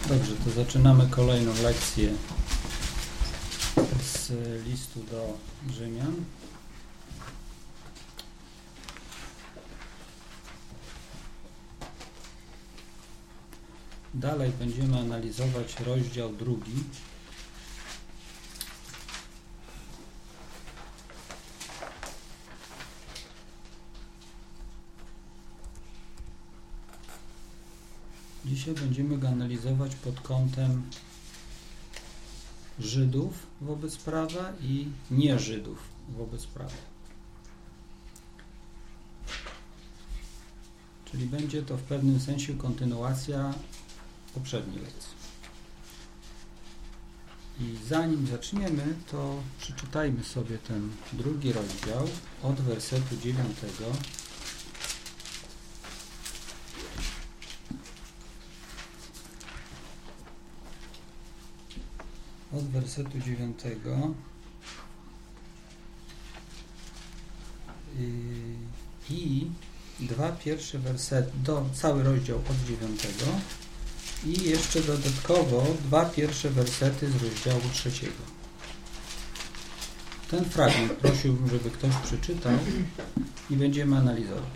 Dobrze, to zaczynamy kolejną lekcję z listu do Rzymian. Dalej będziemy analizować rozdział 2. Dzisiaj będziemy go analizować pod kątem Żydów wobec prawa i nie Żydów wobec prawa. Czyli będzie to w pewnym sensie kontynuacja poprzedniej lekcji. I zanim zaczniemy, to przeczytajmy sobie ten drugi rozdział od wersetu 9. Od wersetu 9 i dwa pierwsze wersety, cały rozdział od 9 i jeszcze dodatkowo dwa pierwsze wersety z rozdziału 3. Ten fragment prosiłbym, żeby ktoś przeczytał i będziemy analizować.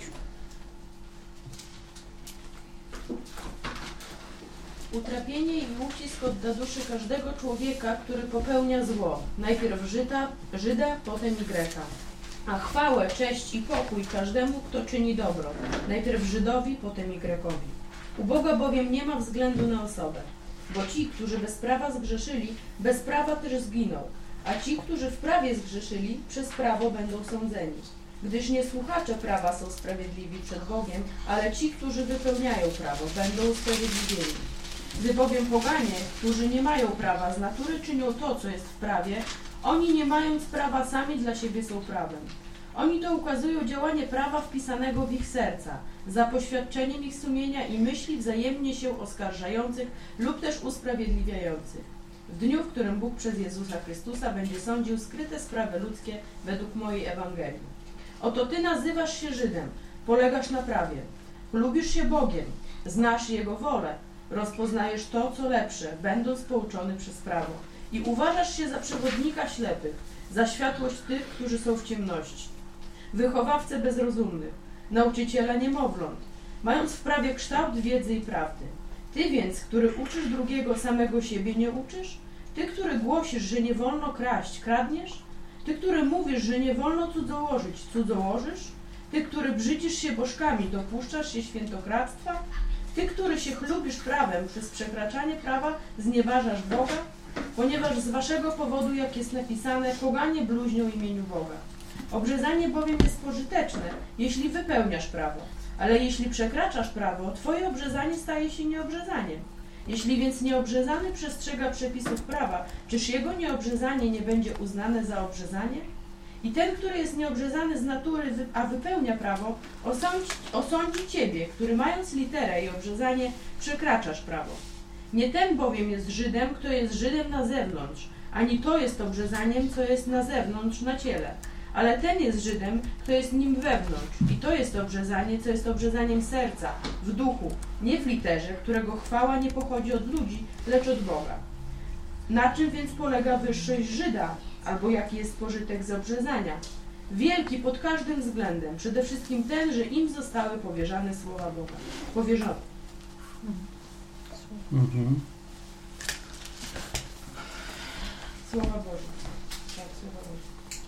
Utrapienie i ucisk odda duszy każdego człowieka, który popełnia zło. Najpierw Żyda, potem i Greka. A chwałę, cześć i pokój każdemu, kto czyni dobro. Najpierw Żydowi, potem i Grekowi. U Boga bowiem nie ma względu na osobę. Bo ci, którzy bez prawa zgrzeszyli, bez prawa też zginą. A ci, którzy w prawie zgrzeszyli, przez prawo będą sądzeni. Gdyż nie słuchacze prawa są sprawiedliwi przed Bogiem, ale ci, którzy wypełniają prawo, będą usprawiedliwieni. Gdy bowiem poganie, którzy nie mają prawa, z natury czynią to, co jest w prawie, oni nie mając prawa sami dla siebie są prawem. Oni to ukazują działanie prawa wpisanego w ich serca, za poświadczeniem ich sumienia i myśli wzajemnie się oskarżających lub też usprawiedliwiających. W dniu, w którym Bóg przez Jezusa Chrystusa będzie sądził skryte sprawy ludzkie według mojej Ewangelii. Oto Ty nazywasz się Żydem, polegasz na prawie, lubisz się Bogiem, znasz Jego wolę, rozpoznajesz to, co lepsze, będąc pouczony przez prawo i uważasz się za przewodnika ślepych, za światłość tych, którzy są w ciemności, wychowawcę bezrozumnych, nauczyciela niemowląt, mając w prawie kształt wiedzy i prawdy. Ty więc, który uczysz drugiego, samego siebie nie uczysz? Ty, który głosisz, że nie wolno kraść, kradniesz? Ty, który mówisz, że nie wolno cudzołożyć, cudzołożysz? Ty, który brzydzisz się bożkami, dopuszczasz się świętokradztwa? Ty, który się chlubisz prawem, przez przekraczanie prawa znieważasz Boga? Ponieważ z waszego powodu, jak jest napisane, poganie bluźnią imieniu Boga. Obrzezanie bowiem jest pożyteczne, jeśli wypełniasz prawo. Ale jeśli przekraczasz prawo, twoje obrzezanie staje się nieobrzezaniem. Jeśli więc nieobrzezany przestrzega przepisów prawa, czyż jego nieobrzezanie nie będzie uznane za obrzezanie? I ten, który jest nieobrzezany z natury, a wypełnia prawo, osądzi ciebie, który mając literę i obrzezanie przekraczasz prawo. Nie ten bowiem jest Żydem, kto jest Żydem na zewnątrz, ani to jest obrzezaniem, co jest na zewnątrz, na ciele. Ale ten jest Żydem, kto jest nim wewnątrz. I to jest obrzezanie, co jest obrzezaniem serca, w duchu, nie w literze, którego chwała nie pochodzi od ludzi, lecz od Boga. Na czym więc polega wyższość Żyda, albo jaki jest pożytek z obrzezania? Wielki pod każdym względem, przede wszystkim ten, że im zostały powierzane słowa Boga. Powierzone. Słowa Boże. Tak, słowa Boże.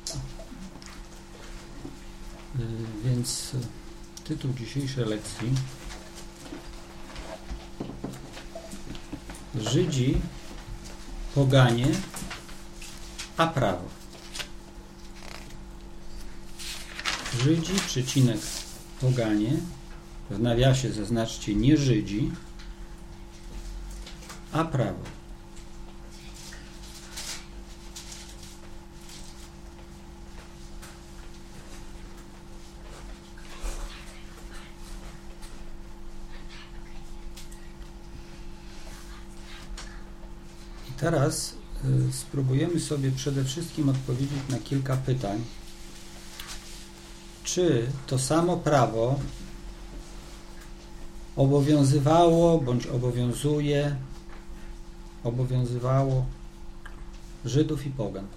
Więc tytuł dzisiejszej lekcji: Żydzi, poganie, a prawo. Żydzi, przecinek, poganie, w nawiasie zaznaczcie nie Żydzi, a prawo. I teraz spróbujemy sobie przede wszystkim odpowiedzieć na kilka pytań. Czy to samo prawo obowiązywało bądź obowiązuje obowiązywało Żydów i pogan?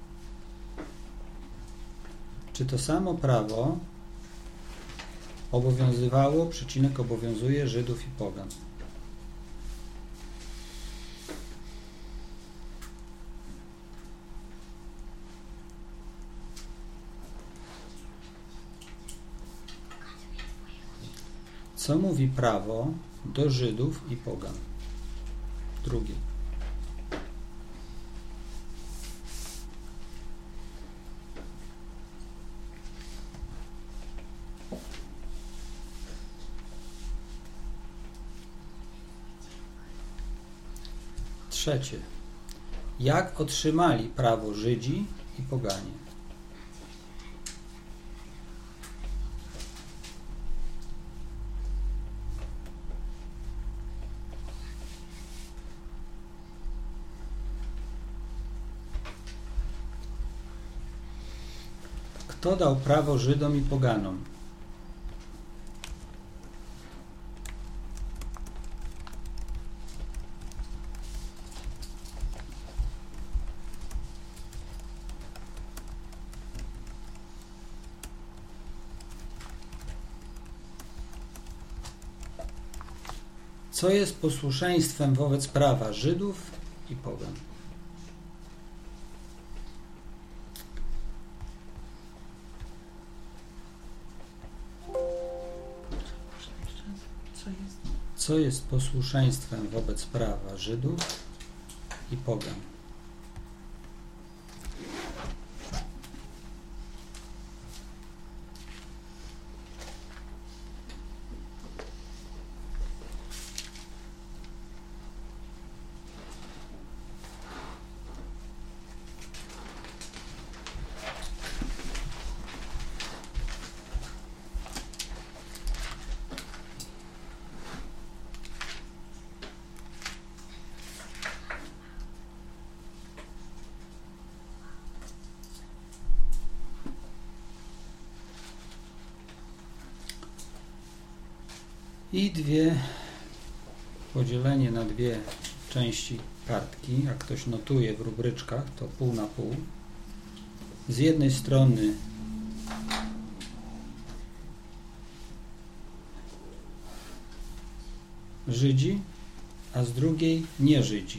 Czy to samo prawo obowiązywało, obowiązuje Żydów i pogan? Co mówi prawo do Żydów i pogan? Drugie. Trzecie. Jak otrzymali prawo Żydzi i poganie? Kto dał prawo Żydom i poganom? Co jest posłuszeństwem wobec prawa Żydów i pogan? Co jest posłuszeństwem wobec prawa Żydów i pogan? I podzielenie na dwie części kartki. Jak ktoś notuje w rubryczkach, to pół na pół. Z jednej strony Żydzi, a z drugiej nie Żydzi.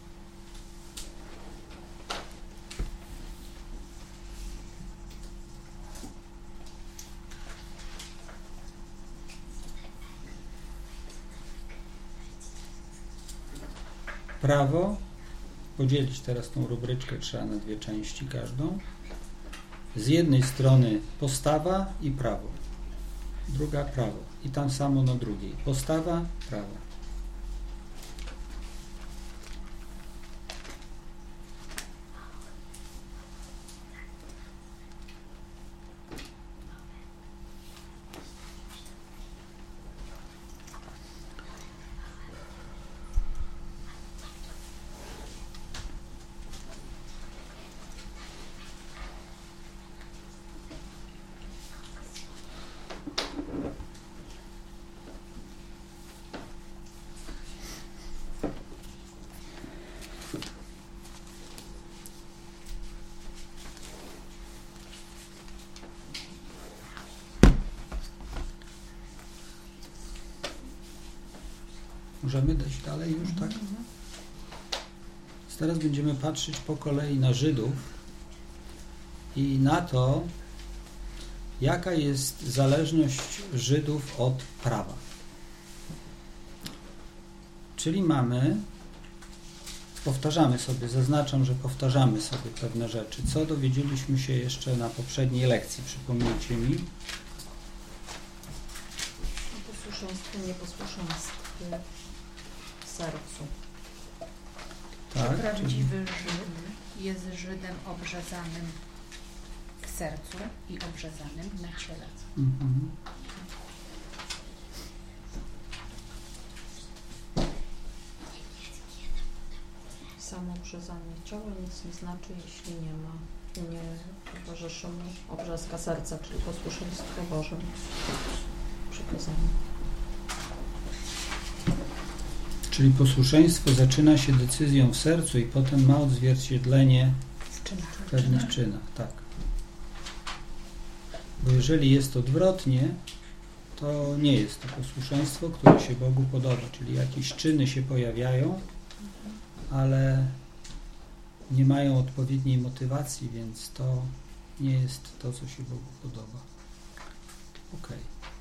Prawo, podzielić teraz tą rubryczkę trzeba na dwie części każdą. Z jednej strony postawa i prawo, druga prawo i tam samo na drugiej. Postawa, prawo. Możemy dać dalej już, tak? Teraz będziemy patrzeć po kolei na Żydów i na to, jaka jest zależność Żydów od prawa. Czyli powtarzamy sobie, zaznaczam, że powtarzamy sobie pewne rzeczy. Co dowiedzieliśmy się jeszcze na poprzedniej lekcji? Przypomnijcie mi. Posłuszeństwo, nieposłuszeństwo sercu. Tak, czy prawdziwy Żyd jest Żydem obrzezanym w sercu i obrzezanym na ciele? Mhm. Samo obrzezanie ciała nic nie znaczy, jeśli nie towarzyszy mu obrzeska serca, czyli posłuszeństwo Bożym przykazaniu. Czyli posłuszeństwo zaczyna się decyzją w sercu i potem ma odzwierciedlenie w pewnych czynach. Tak. Bo jeżeli jest odwrotnie, to nie jest to posłuszeństwo, które się Bogu podoba. Czyli jakieś czyny się pojawiają, ale nie mają odpowiedniej motywacji, więc to nie jest to, co się Bogu podoba. Okej.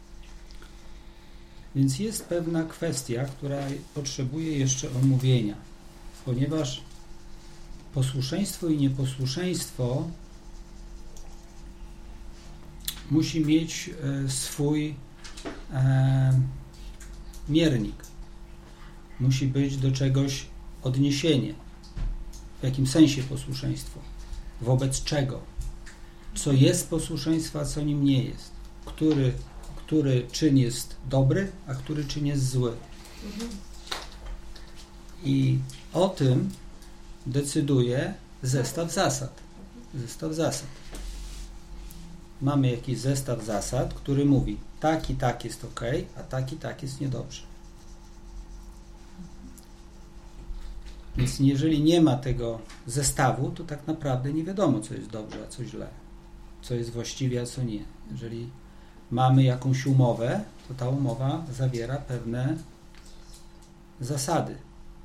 Więc jest pewna kwestia, która potrzebuje jeszcze omówienia, ponieważ posłuszeństwo i nieposłuszeństwo musi mieć swój miernik. Musi być do czegoś odniesienie. W jakim sensie posłuszeństwo? Wobec czego? Co jest posłuszeństwo, a co nim nie jest? Który czyn jest dobry, a który czyn jest zły. I o tym decyduje zestaw zasad. Zestaw zasad. Mamy jakiś zestaw zasad, który mówi tak i tak jest ok, a tak i tak jest niedobrze. Więc jeżeli nie ma tego zestawu, to tak naprawdę nie wiadomo, co jest dobrze, a co źle. Co jest właściwie, a co nie. Jeżeli mamy jakąś umowę, to ta umowa zawiera pewne zasady.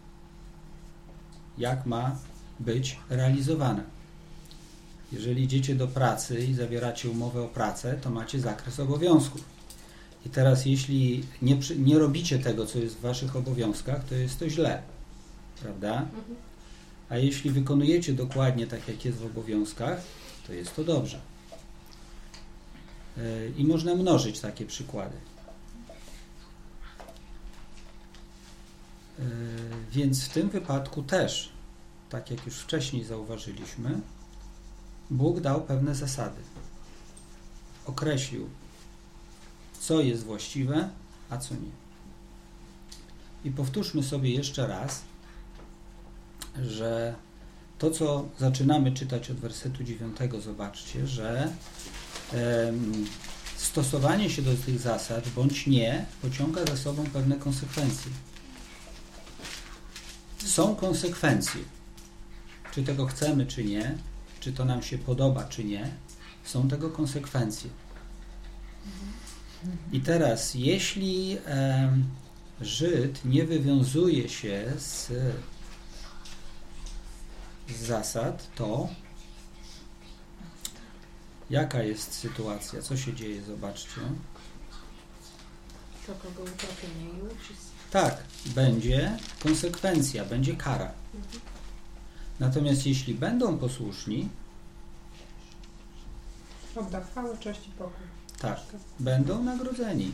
Jak ma być realizowana. Jeżeli idziecie do pracy i zawieracie umowę o pracę, to macie zakres obowiązków. I teraz jeśli nie robicie tego, co jest w waszych obowiązkach, to jest to źle. Prawda? A jeśli wykonujecie dokładnie tak, jak jest w obowiązkach, to jest to dobrze. I można mnożyć takie przykłady. Więc w tym wypadku też, tak jak już wcześniej zauważyliśmy, Bóg dał pewne zasady. Określił, co jest właściwe, a co nie. I powtórzmy sobie jeszcze raz, że to, co zaczynamy czytać od wersetu 9, zobaczcie, że stosowanie się do tych zasad bądź nie pociąga za sobą pewne konsekwencje. Są konsekwencje. Czy tego chcemy, czy nie, czy to nam się podoba, czy nie, są tego konsekwencje. I teraz, jeśli Żyd nie wywiązuje się z zasad, to jaka jest sytuacja? Co się dzieje? Zobaczcie. Czeka go utrapienie i ucisk. Tak, będzie konsekwencja, będzie kara. Natomiast jeśli będą posłuszni, odda chwałę, cześć i pokój. tak, będą nagrodzeni.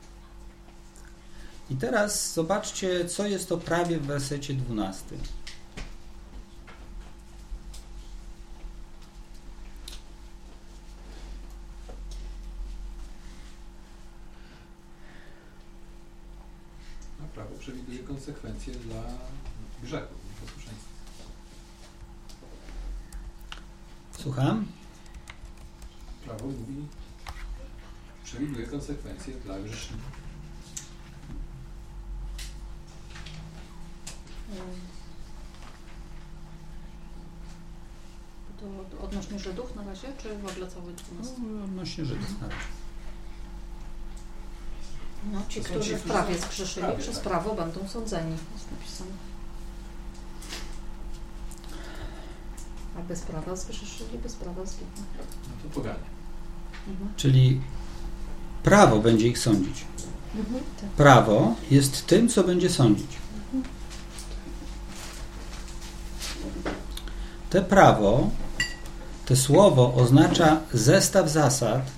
I teraz zobaczcie, co jest to prawie w wersecie 12. Prawo przewiduje konsekwencje dla grzechu, nieposłuszeństwa. Słucham? Prawo mówi, przewiduje konsekwencje dla grzeszników. To odnośnie Żydów na razie, czy w ogóle cały 12? No, odnośnie Żydów na razie. No, ci, którzy w prawie zgrzeszyli, przez prawo będą sądzeni, jest napisane. A bez prawa zgrzeszyli, bez prawa zginą. No to poganie. Czyli prawo będzie ich sądzić. Tak. Prawo jest tym, co będzie sądzić. Te prawo, te słowo oznacza zestaw zasad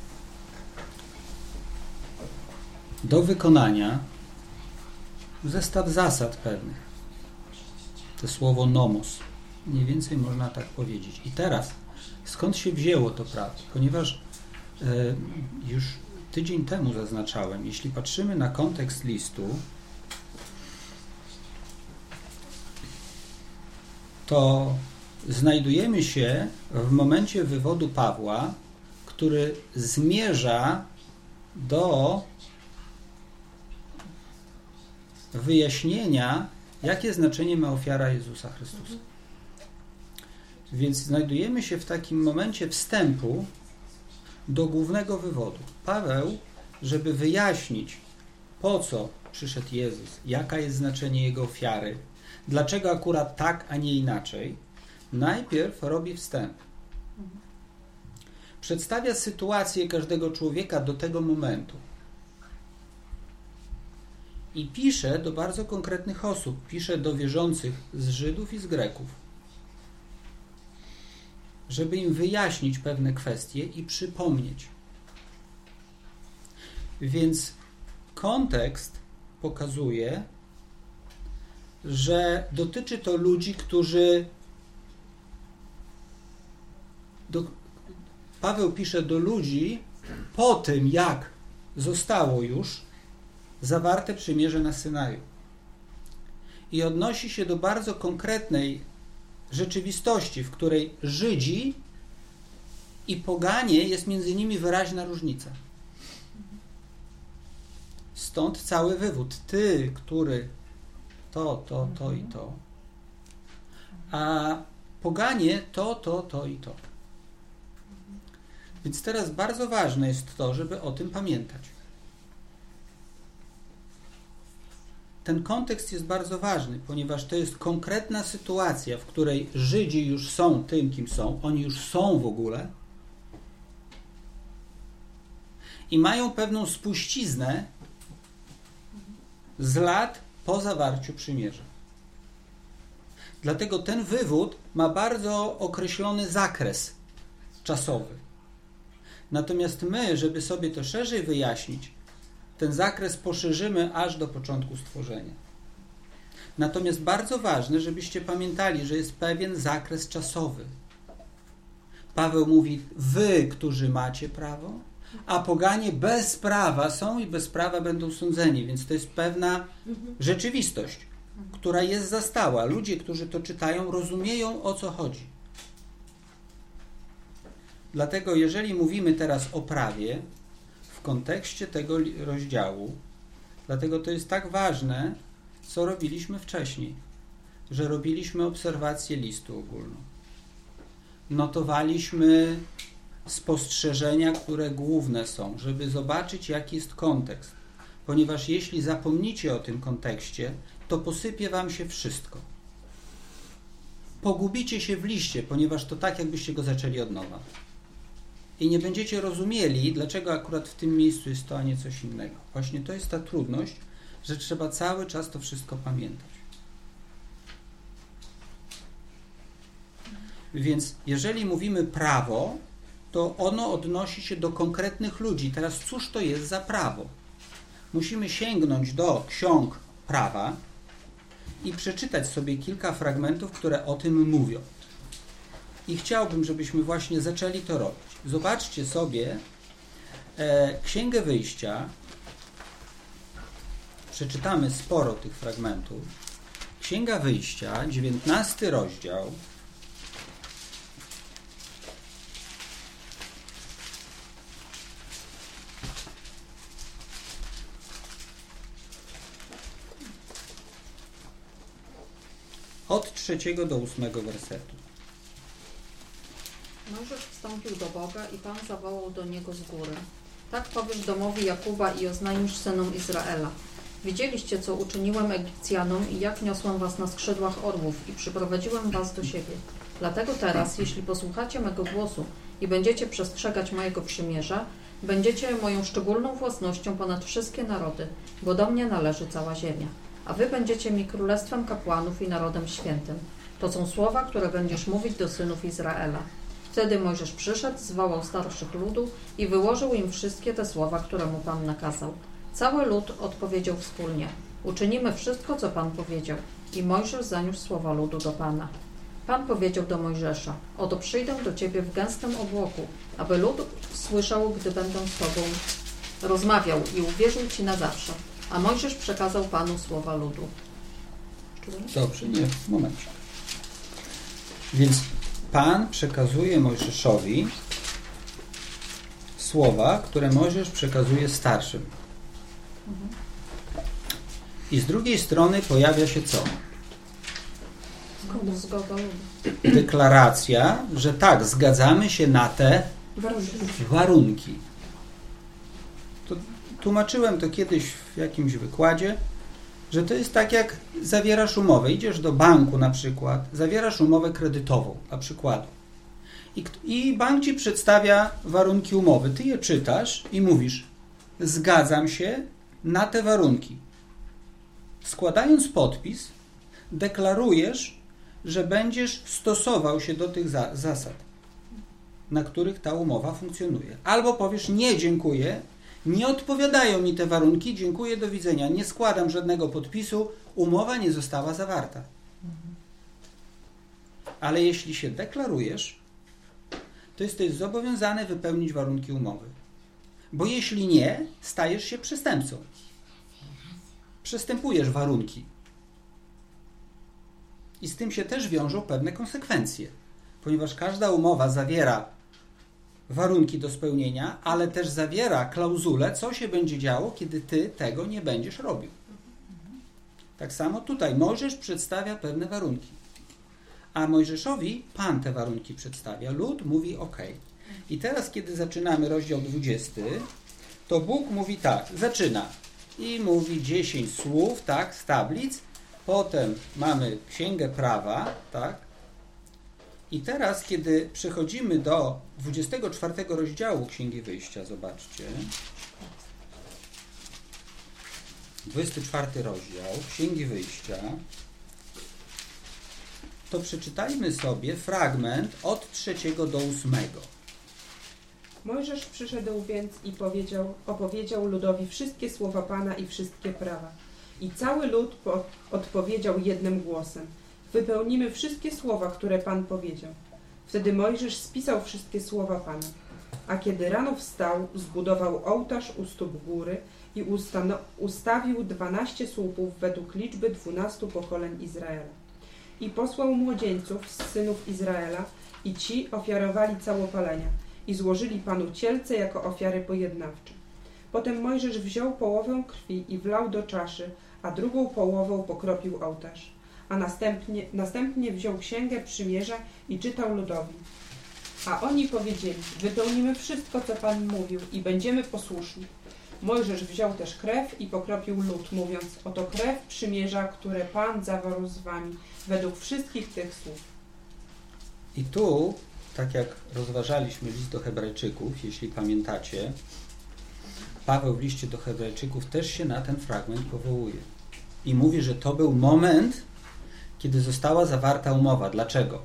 do wykonania, zestaw zasad pewnych. To słowo nomos. Mniej więcej można tak powiedzieć. I teraz, skąd się wzięło to prawo? Ponieważ już tydzień temu zaznaczałem, jeśli patrzymy na kontekst listu, to znajdujemy się w momencie wywodu Pawła, który zmierza do wyjaśnienia, jakie znaczenie ma ofiara Jezusa Chrystusa. Więc znajdujemy się w takim momencie wstępu do głównego wywodu. Paweł, żeby wyjaśnić, po co przyszedł Jezus, jaka jest znaczenie Jego ofiary, dlaczego akurat tak, a nie inaczej, najpierw robi wstęp. Przedstawia sytuację każdego człowieka do tego momentu. I pisze do bardzo konkretnych osób. Pisze do wierzących z Żydów i z Greków, żeby im wyjaśnić pewne kwestie i przypomnieć. Więc kontekst pokazuje, że dotyczy to ludzi, którzy... Paweł pisze do ludzi po tym, jak zostało już zawarte przymierze na Synaju. I odnosi się do bardzo konkretnej rzeczywistości, w której Żydzi i poganie jest między nimi wyraźna różnica. Stąd cały wywód. Ty, który to i to, a poganie to i to. Więc teraz bardzo ważne jest to, żeby o tym pamiętać. Ten kontekst jest bardzo ważny, ponieważ to jest konkretna sytuacja, w której Żydzi już są tym, kim są. Oni już są w ogóle. I mają pewną spuściznę z lat po zawarciu przymierza. Dlatego ten wywód ma bardzo określony zakres czasowy. Natomiast my, żeby sobie to szerzej wyjaśnić, ten zakres poszerzymy aż do początku stworzenia. Natomiast bardzo ważne, żebyście pamiętali, że jest pewien zakres czasowy. Paweł mówi, wy, którzy macie prawo, a poganie bez prawa są i bez prawa będą sądzeni. Więc to jest pewna rzeczywistość, która jest zastała. Ludzie, którzy to czytają, rozumieją, o co chodzi. Dlatego jeżeli mówimy teraz o prawie w kontekście tego rozdziału, dlatego to jest tak ważne, co robiliśmy wcześniej, że robiliśmy obserwację listu ogólną. Notowaliśmy spostrzeżenia, które główne są, żeby zobaczyć, jaki jest kontekst. Ponieważ jeśli zapomnicie o tym kontekście, to posypie wam się wszystko. Pogubicie się w liście, ponieważ to tak, jakbyście go zaczęli od nowa. I nie będziecie rozumieli, dlaczego akurat w tym miejscu jest to, a nie coś innego. Właśnie to jest ta trudność, że trzeba cały czas to wszystko pamiętać. Więc jeżeli mówimy prawo, to ono odnosi się do konkretnych ludzi. Teraz cóż to jest za prawo? Musimy sięgnąć do ksiąg prawa i przeczytać sobie kilka fragmentów, które o tym mówią. I chciałbym, żebyśmy właśnie zaczęli to robić. Zobaczcie sobie Księgę Wyjścia. Przeczytamy sporo tych fragmentów. Księga Wyjścia, 19 rozdział. Od 3 do 8 wersetu. Mojżesz wstąpił do Boga i Pan zawołał do niego z góry. Tak powiesz domowi Jakuba i oznajmisz synom Izraela. Widzieliście, co uczyniłem Egipcjanom i jak niosłem was na skrzydłach orłów i przyprowadziłem was do siebie. Dlatego teraz, jeśli posłuchacie mego głosu i będziecie przestrzegać mojego przymierza, będziecie moją szczególną własnością ponad wszystkie narody, bo do mnie należy cała ziemia. A wy będziecie mi królestwem kapłanów i narodem świętym. To są słowa, które będziesz mówić do synów Izraela. Wtedy Mojżesz przyszedł, zwołał starszych ludu i wyłożył im wszystkie te słowa, które mu Pan nakazał. Cały lud odpowiedział wspólnie. Uczynimy wszystko, co Pan powiedział. I Mojżesz zaniósł słowa ludu do Pana. Pan powiedział do Mojżesza: oto przyjdę do ciebie w gęstym obłoku, aby lud słyszał, gdy będę z tobą rozmawiał i uwierzył ci na zawsze. A Mojżesz przekazał Panu słowa ludu. Dobrze, nie, w momencie. Więc Pan przekazuje Mojżeszowi słowa, które Mojżesz przekazuje starszym. I z drugiej strony pojawia się co? Zgoda ludu. Deklaracja, że tak, zgadzamy się na te warunki. To tłumaczyłem to kiedyś w jakimś wykładzie, że to jest tak, jak zawierasz umowę. Idziesz do banku na przykład, zawierasz umowę kredytową, na przykład. I bank ci przedstawia warunki umowy. Ty je czytasz i mówisz, zgadzam się na te warunki. Składając podpis, deklarujesz, że będziesz stosował się do tych zasad, na których ta umowa funkcjonuje. Albo powiesz, nie, dziękuję, nie odpowiadają mi te warunki, dziękuję, do widzenia, nie składam żadnego podpisu, umowa nie została zawarta. Ale jeśli się deklarujesz, to jesteś zobowiązany wypełnić warunki umowy. Bo jeśli nie, stajesz się przestępcą. Przestępujesz warunki. I z tym się też wiążą pewne konsekwencje. Ponieważ każda umowa zawiera warunki do spełnienia, ale też zawiera klauzulę, co się będzie działo, kiedy ty tego nie będziesz robił. Tak samo tutaj Mojżesz przedstawia pewne warunki. A Mojżeszowi Pan te warunki przedstawia. Lud mówi OK. I teraz, kiedy zaczynamy rozdział 20, to Bóg mówi tak, zaczyna i mówi 10 słów, tak, z tablic, potem mamy Księgę Prawa, tak. I teraz, kiedy przechodzimy do 24 rozdziału Księgi Wyjścia, zobaczcie. 24 rozdział Księgi Wyjścia. To przeczytajmy sobie fragment od 3 do 8. Mojżesz przyszedł więc i opowiedział ludowi wszystkie słowa Pana i wszystkie prawa. I cały lud odpowiedział jednym głosem. Wypełnimy wszystkie słowa, które Pan powiedział. Wtedy Mojżesz spisał wszystkie słowa Pana. A kiedy rano wstał, zbudował ołtarz u stóp góry i ustawił 12 słupów według liczby 12 pokoleń Izraela. I posłał młodzieńców z synów Izraela i ci ofiarowali całopalenia i złożyli Panu cielce jako ofiary pojednawcze. Potem Mojżesz wziął połowę krwi i wlał do czaszy, a drugą połową pokropił ołtarz. A następnie wziął Księgę Przymierza i czytał ludowi. A oni powiedzieli, wypełnimy wszystko, co Pan mówił i będziemy posłuszni. Mojżesz wziął też krew i pokropił lud, mówiąc, oto krew przymierza, które Pan zawarł z wami, według wszystkich tych słów. I tu, tak jak rozważaliśmy list do Hebrajczyków, jeśli pamiętacie, Paweł w liście do Hebrajczyków też się na ten fragment powołuje. I mówi, że to był moment, kiedy została zawarta umowa. Dlaczego?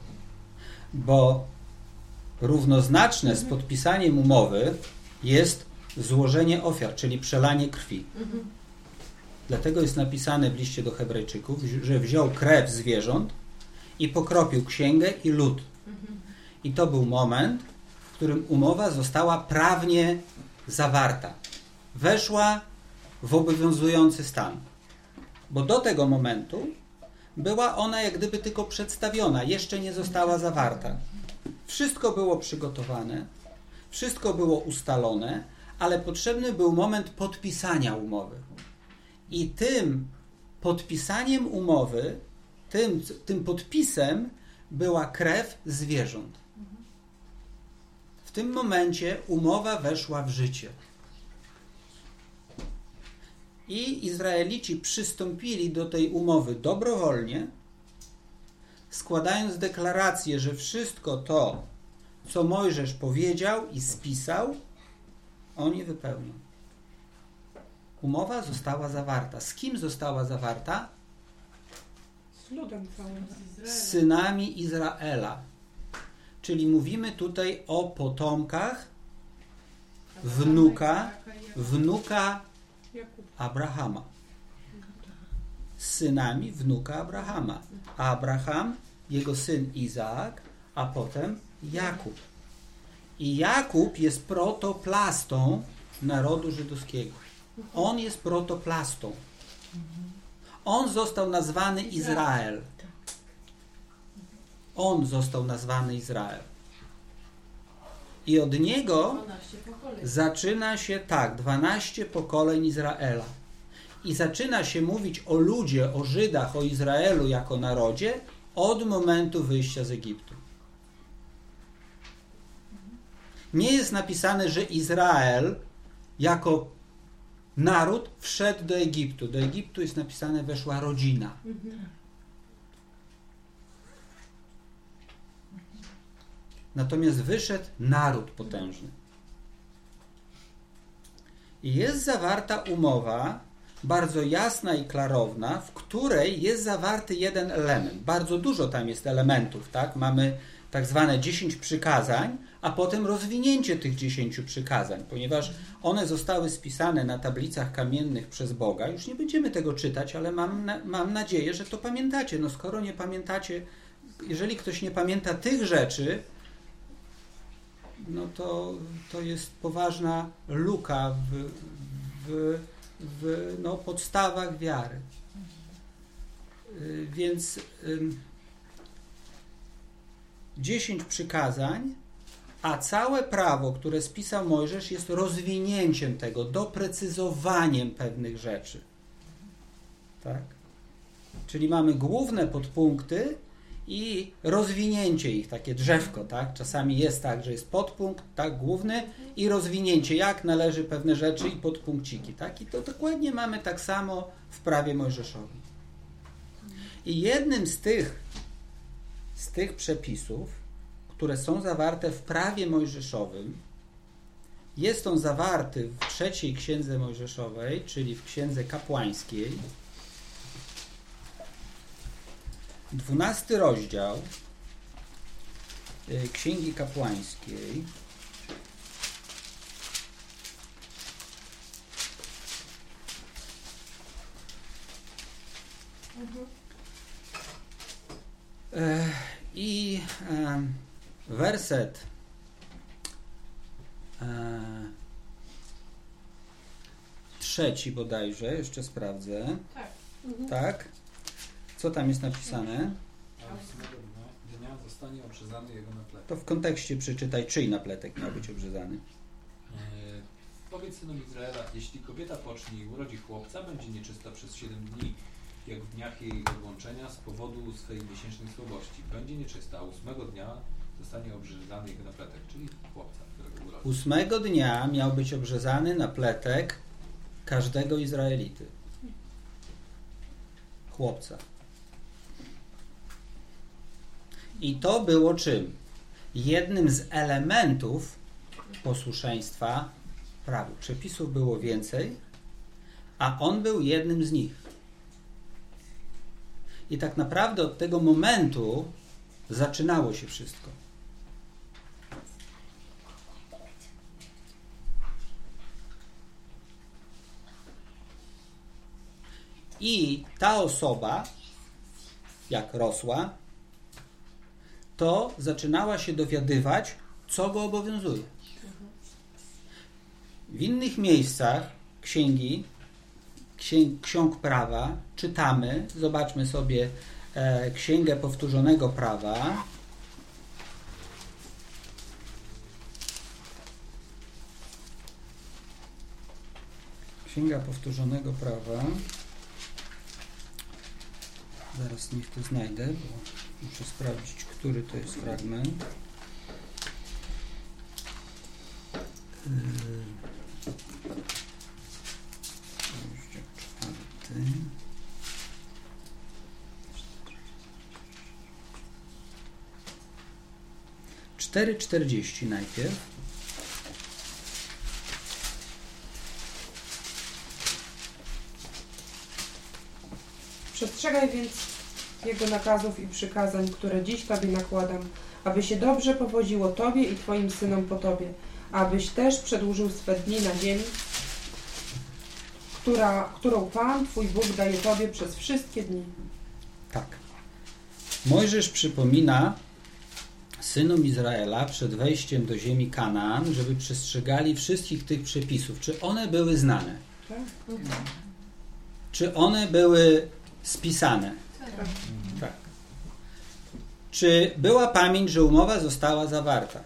Bo równoznaczne z podpisaniem umowy jest złożenie ofiar, czyli przelanie krwi. Dlatego jest napisane w liście do Hebrajczyków, że wziął krew zwierząt i pokropił księgę i lud. I to był moment, w którym umowa została prawnie zawarta. Weszła w obowiązujący stan. Bo do tego momentu była ona jak gdyby tylko przedstawiona, jeszcze nie została zawarta. Wszystko było przygotowane, wszystko było ustalone, ale potrzebny był moment podpisania umowy. I tym podpisaniem umowy, tym podpisem była krew zwierząt. W tym momencie umowa weszła w życie. I Izraelici przystąpili do tej umowy dobrowolnie, składając deklarację, że wszystko to, co Mojżesz powiedział i spisał, oni wypełnią. Umowa została zawarta. Z kim została zawarta? Z ludem całym. Z synami Izraela. Czyli mówimy tutaj o potomkach wnuka Abrahama. Z synami wnuka Abrahama. Abraham, jego syn Izaak, a potem Jakub. I Jakub jest protoplastą narodu żydowskiego. On jest protoplastą. On został nazwany Izrael. On został nazwany Izrael. I od niego zaczyna się 12 pokoleń Izraela. i zaczyna się mówić o ludzie, o Żydach, o Izraelu jako narodzie od momentu wyjścia z Egiptu. Nie jest napisane, że Izrael jako naród wszedł do Egiptu. Do Egiptu jest napisane, weszła rodzina. Natomiast wyszedł naród potężny. I jest zawarta umowa, bardzo jasna i klarowna, w której jest zawarty jeden element. Bardzo dużo tam jest elementów, tak? Mamy tak zwane 10 przykazań, a potem rozwinięcie tych 10 przykazań, ponieważ one zostały spisane na tablicach kamiennych przez Boga. Już nie będziemy tego czytać, ale mam nadzieję, że to pamiętacie. No skoro nie pamiętacie, jeżeli ktoś nie pamięta tych rzeczy, no to jest poważna luka w podstawach wiary. Więc 10 przykazań, a całe prawo, które spisał Mojżesz, jest rozwinięciem tego, doprecyzowaniem pewnych rzeczy. Tak? Czyli mamy główne podpunkty i rozwinięcie ich, takie drzewko, tak? Czasami jest tak, że jest podpunkt, tak, główny i rozwinięcie, jak należy pewne rzeczy i podpunkciki, tak? I to dokładnie mamy tak samo w prawie mojżeszowym. I jednym z tych przepisów, które są zawarte w prawie mojżeszowym, jest on zawarty w 3 księdze mojżeszowej, czyli w księdze kapłańskiej, 12 rozdział Księgi Kapłańskiej. I werset 3 bodajże, jeszcze sprawdzę. Tak. Co tam jest napisane? A 8 dnia zostanie obrzezany jego napletek. To w kontekście przeczytaj, czyj napletek miał być obrzezany. Powiedz synom Izraela, jeśli kobieta pocznie i urodzi chłopca, będzie nieczysta przez 7 dni, jak w dniach jej odłączenia z powodu swej miesięcznej słabości. Będzie nieczysta, a 8 dnia zostanie obrzezany jego napletek, czyli chłopca, którego urodzi. 8 dnia miał być obrzezany napletek każdego Izraelity. Chłopca. I to było czym? Jednym z elementów posłuszeństwa prawu. Przepisów było więcej, a on był jednym z nich. I tak naprawdę od tego momentu zaczynało się wszystko. I ta osoba, jak rosła, to zaczynała się dowiadywać, co go obowiązuje. W innych miejscach ksiąg prawa czytamy, zobaczmy sobie Księgę Powtórzonego Prawa. Księga Powtórzonego Prawa. Zaraz niech to znajdę, bo muszę sprawdzić, który to jest fragment. Rozdział 4. 4:40 najpierw. Przestrzegaj więc Jego nakazów i przykazań, które dziś Tobie nakładam, aby się dobrze powodziło Tobie i Twoim synom po Tobie, abyś też przedłużył swe dni na ziemi, którą Pan, Twój Bóg, daje Tobie przez wszystkie dni. Tak. Mojżesz przypomina synom Izraela przed wejściem do ziemi Kanaan, żeby przestrzegali wszystkich tych przepisów. Czy one były znane? Tak? Czy one były spisane? Tak. Czy była pamięć, że umowa została zawarta?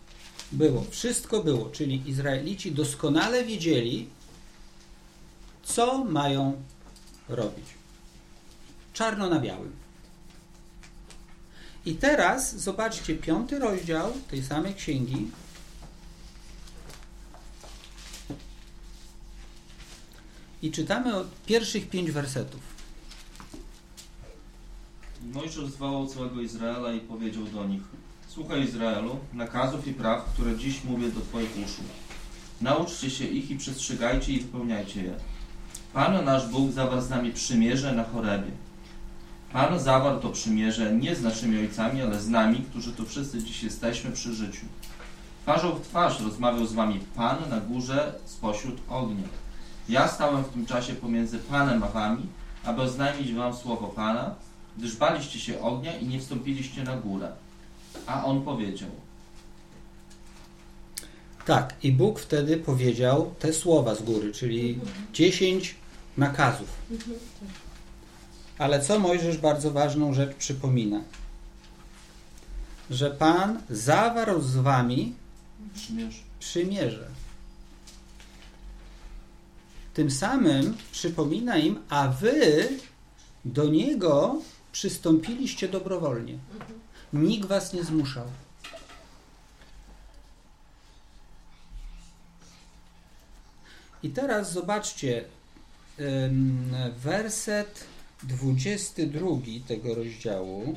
Było. Wszystko było. Czyli Izraelici doskonale wiedzieli, co mają robić. Czarno na białym. I teraz zobaczcie 5 rozdział tej samej księgi. I czytamy od pierwszych 5 wersetów. Mojżesz zwołał całego Izraela i powiedział do nich: Słuchaj, Izraelu, nakazów i praw, które dziś mówię do twoich uszu. Nauczcie się ich i przestrzegajcie i wypełniajcie je. Pan nasz Bóg zawarł z nami przymierze na Chorebie. Pan zawarł to przymierze nie z naszymi ojcami, ale z nami, którzy tu wszyscy dziś jesteśmy przy życiu. Twarzą w twarz rozmawiał z wami Pan na górze spośród ognia. Ja stałem w tym czasie pomiędzy Panem a wami, aby oznajmić wam słowo Pana, gdyż baliście się ognia i nie wstąpiliście na górę. A on powiedział. Tak, i Bóg wtedy powiedział te słowa z góry, czyli 10 nakazów. Ale co Mojżesz bardzo ważną rzecz przypomina? Że Pan zawarł z wami przymierze. Tym samym przypomina im, a wy do Niego przystąpiliście dobrowolnie. Nikt was nie zmuszał. I teraz zobaczcie werset 22 tego rozdziału.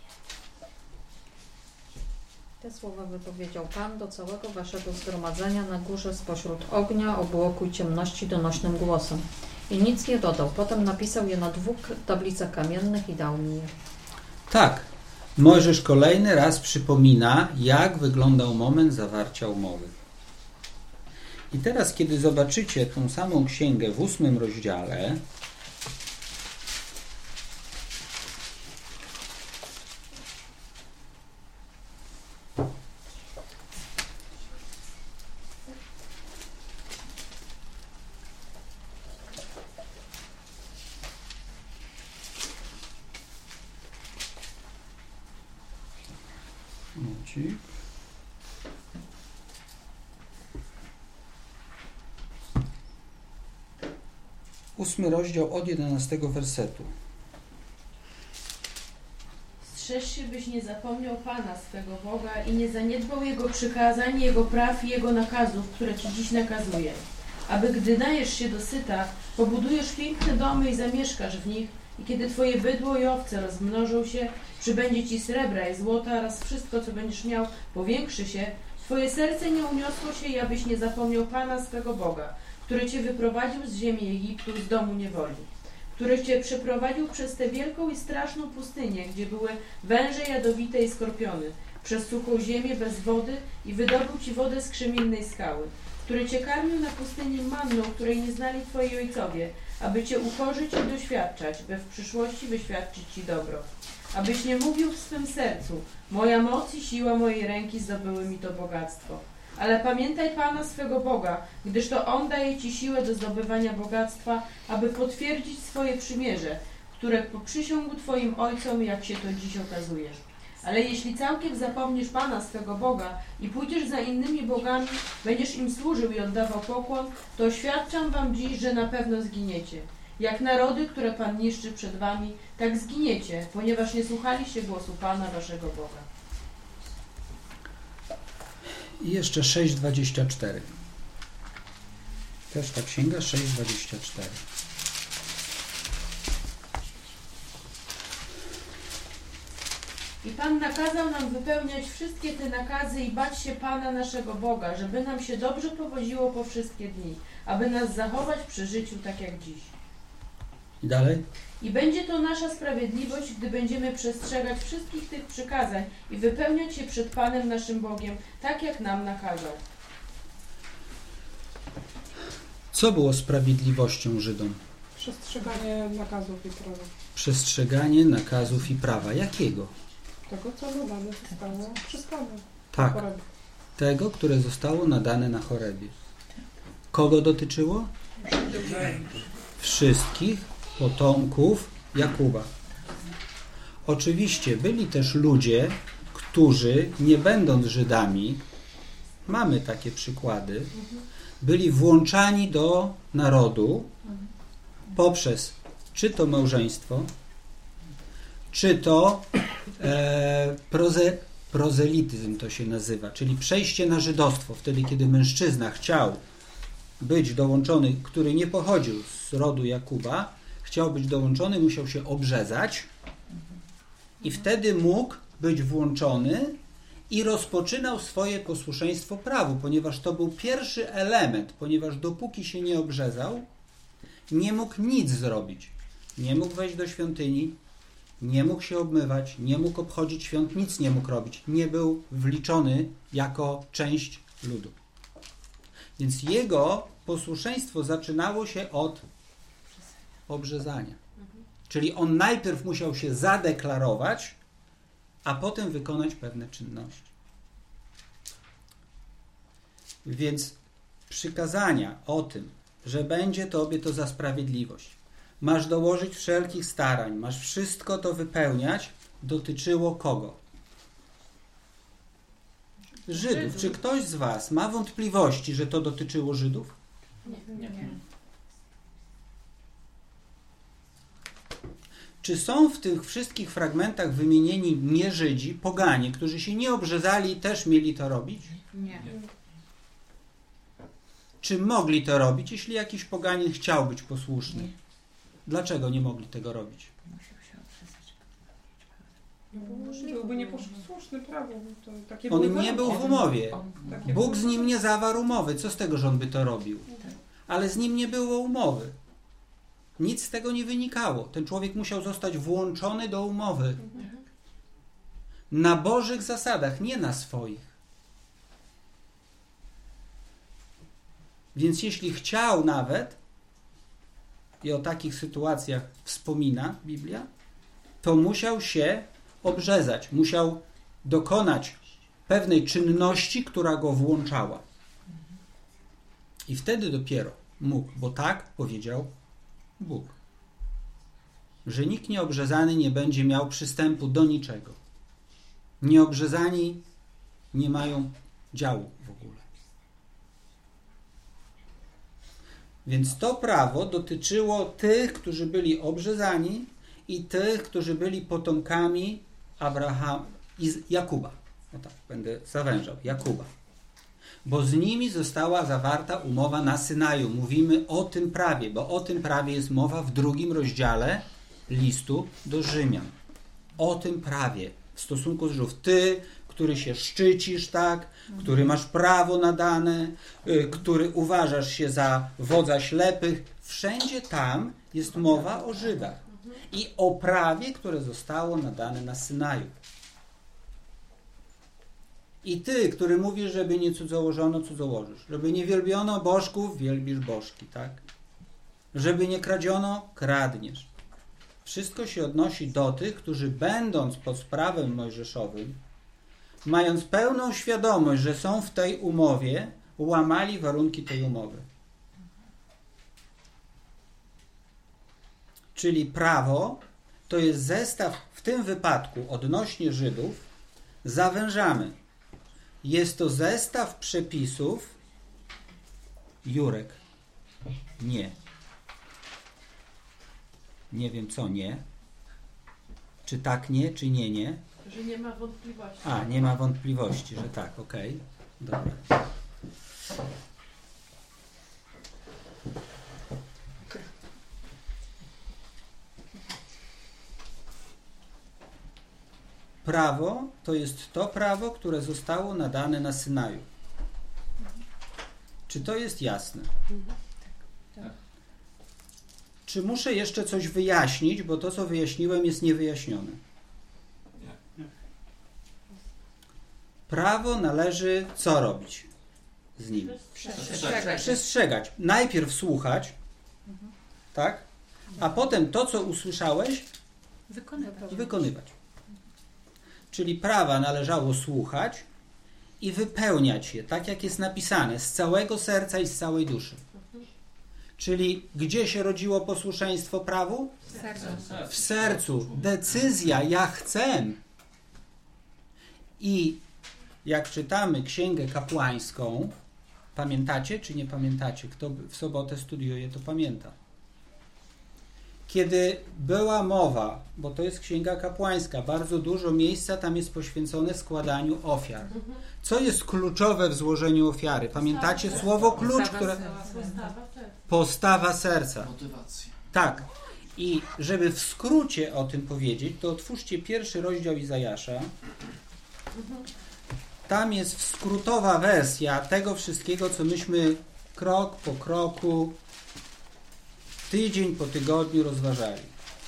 Te słowa wypowiedział Pan do całego waszego zgromadzenia na górze spośród ognia, obłoku i ciemności donośnym głosem. I nic nie dodał. Potem napisał je na 2 tablicach kamiennych i dał mi je. Tak, Mojżesz kolejny raz przypomina, jak wyglądał moment zawarcia umowy. I teraz, kiedy zobaczycie tą samą księgę w 8 rozdziale, momencik. 8 rozdział od 11 wersetu. Strzeż się, byś nie zapomniał Pana swego Boga i nie zaniedbał Jego przykazań, Jego praw i Jego nakazów, które Ci dziś nakazuję. Aby gdy najesz się dosyta, pobudujesz piękne domy i zamieszkasz w nich, i kiedy Twoje bydło i owce rozmnożą się, przybędzie Ci srebra i złota oraz wszystko, co będziesz miał, powiększy się, Twoje serce nie uniosło się i abyś nie zapomniał Pana swego Boga, który Cię wyprowadził z ziemi Egiptu, z domu niewoli, który Cię przeprowadził przez tę wielką i straszną pustynię, gdzie były węże jadowite i skorpiony, przez suchą ziemię bez wody i wydobył Ci wodę z krzemiennej skały, który Cię karmił na pustyni manną, której nie znali Twoi ojcowie, aby Cię ukorzyć i doświadczać, by w przyszłości wyświadczyć Ci dobro. Abyś nie mówił w swym sercu, moja moc i siła mojej ręki zdobyły mi to bogactwo. Ale pamiętaj Pana swego Boga, gdyż to On daje Ci siłę do zdobywania bogactwa, aby potwierdzić swoje przymierze, które poprzysiągł Twoim ojcom, jak się to dziś okazuje. Ale jeśli całkiem zapomnisz Pana swego Boga i pójdziesz za innymi bogami, będziesz im służył i oddawał pokłon, to oświadczam Wam dziś, że na pewno zginiecie. Jak narody, które Pan niszczy przed Wami, tak zginiecie, ponieważ nie słuchaliście głosu Pana Waszego Boga. I jeszcze 6:24. Też ta księga 6:24. I Pan nakazał nam wypełniać wszystkie te nakazy i bać się Pana naszego Boga, żeby nam się dobrze powodziło po wszystkie dni, aby nas zachować przy życiu tak jak dziś. I dalej? I będzie to nasza sprawiedliwość, gdy będziemy przestrzegać wszystkich tych przykazań i wypełniać się przed Panem naszym Bogiem, tak jak nam nakazał. Co było sprawiedliwością Żydom? Przestrzeganie nakazów i prawa. Przestrzeganie nakazów i prawa. Jakiego? Tego, co nadane zostało przez Pana. Tak, tego, które zostało nadane na Chorebie. Kogo dotyczyło? Wszystkich potomków Jakuba. Oczywiście byli też ludzie, którzy, nie będąc Żydami, mamy takie przykłady, byli włączani do narodu, poprzez czy to małżeństwo, czy to prozelityzm to się nazywa, czyli przejście na żydostwo. Wtedy, kiedy mężczyzna chciał być dołączony, który nie pochodził z rodu Jakuba, chciał być dołączony, musiał się obrzezać i wtedy mógł być włączony i rozpoczynał swoje posłuszeństwo prawu, ponieważ to był pierwszy element, ponieważ dopóki się nie obrzezał, nie mógł nic zrobić. Nie mógł wejść do świątyni, nie mógł się obmywać, nie mógł obchodzić świąt, nic nie mógł robić. Nie był wliczony jako część ludu. Więc jego posłuszeństwo zaczynało się od obrzezania. Czyli on najpierw musiał się zadeklarować, a potem wykonać pewne czynności. Więc przykazania o tym, że będzie Tobie to za sprawiedliwość, masz dołożyć wszelkich starań, masz wszystko to wypełniać, dotyczyło kogo? Żydów. Czy ktoś z Was ma wątpliwości, że to dotyczyło Żydów? Nie. Czy są w tych wszystkich fragmentach wymienieni nie Żydzi, poganie, którzy się nie obrzezali i też mieli to robić? Nie. Czy mogli to robić, jeśli jakiś poganin chciał być posłuszny? Dlaczego nie mogli tego robić? Byłby nieposłuszny prawu. To takie On były nie był w warunki. umowie. Takie Bóg były z nim nie zawarł umowy. Co z tego, że on by to robił? Ale z nim nie było umowy. Nic z tego nie wynikało. Ten człowiek musiał zostać włączony do umowy. Na Bożych zasadach, nie na swoich. Więc jeśli chciał nawet, i o takich sytuacjach wspomina Biblia, to musiał się obrzezać. Musiał dokonać pewnej czynności, która go włączała. I wtedy dopiero mógł, bo tak powiedział Bóg, że nikt nieobrzezany nie będzie miał przystępu do niczego. Nieobrzezani nie mają działu w ogóle. Więc to prawo dotyczyło tych, którzy byli obrzezani i tych, którzy byli potomkami Jakuba. No tak, będę zawężał. Jakuba. Bo z nimi została zawarta umowa na Synaju. Mówimy o tym prawie, bo o tym prawie jest mowa w 2 rozdziale listu do Rzymian. O tym prawie w stosunku do Żydów. Ty, który się szczycisz, tak, który masz prawo nadane, który uważasz się za wodza ślepych, wszędzie tam jest mowa o Żydach i o prawie, które zostało nadane na Synaju. I ty, który mówisz, żeby nie cudzołożono, cudzołożysz. Żeby nie wielbiono bożków, wielbisz bożki, tak? Żeby nie kradziono, kradniesz. Wszystko się odnosi do tych, którzy będąc pod prawem mojżeszowym, mając pełną świadomość, że są w tej umowie, łamali warunki tej umowy. Czyli prawo to jest zestaw, w tym wypadku odnośnie Żydów, zawężamy. Jest to zestaw przepisów. Jurek. Nie. Nie wiem co nie. Czy tak nie, czy nie, nie. Że nie ma wątpliwości. A, nie ma wątpliwości, że tak, okej. Dobra. Prawo to jest to prawo, które zostało nadane na Synaju. Czy to jest jasne? Tak. Czy muszę jeszcze coś wyjaśnić, bo to, co wyjaśniłem, jest niewyjaśnione? Prawo należy co robić z nim? Przestrzegać. Najpierw słuchać, tak? A potem to, co usłyszałeś, wykonywać. Czyli prawa należało słuchać i wypełniać je, tak jak jest napisane, z całego serca i z całej duszy. Czyli gdzie się rodziło posłuszeństwo prawu? W sercu. Decyzja, ja chcę. I jak czytamy Księgę kiedy była mowa, bo to jest księga kapłańska, bardzo dużo miejsca tam jest poświęcone składaniu ofiar. Co jest kluczowe w złożeniu ofiary? Pamiętacie słowo klucz, które... Postawa serca. Motywacja. Tak. I żeby w skrócie o tym powiedzieć, to otwórzcie 1 rozdział Izajasza. Tam jest skrótowa wersja tego wszystkiego, co myśmy krok po kroku, tydzień po tygodniu rozważali.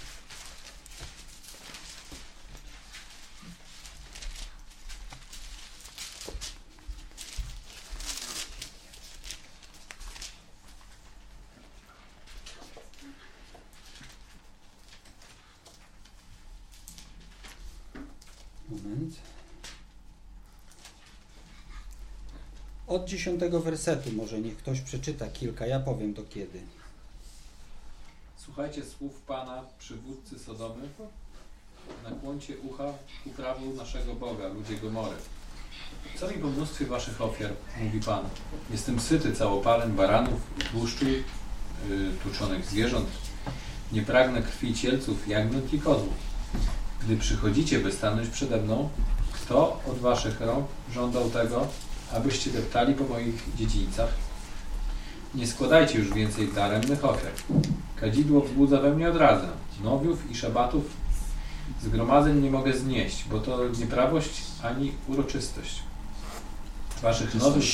Moment. Od 10 wersetu może niech ktoś przeczyta kilka, ja powiem do kiedy. Słuchajcie słów Pana, przywódcy Sodomy, nakłoncie ucha ku prawu naszego Boga, ludzie Gomory. Co mi po mnóstwie waszych ofiar, mówi Pan. Jestem syty całopalem baranów i tłuszczu, tłuczonych zwierząt. Nie pragnę krwi cielców, jagniąt i kozłów. Gdy przychodzicie, by stanąć przede mną, kto od waszych rąk żądał tego, abyście deptali po moich dziedzińcach? Nie składajcie już więcej daremnych ofiar. Kadzidło wzbudza we mnie odrazę. Nowiów i szabatów zgromadzeń nie mogę znieść, bo to nie prawość ani uroczystość. Waszych nowych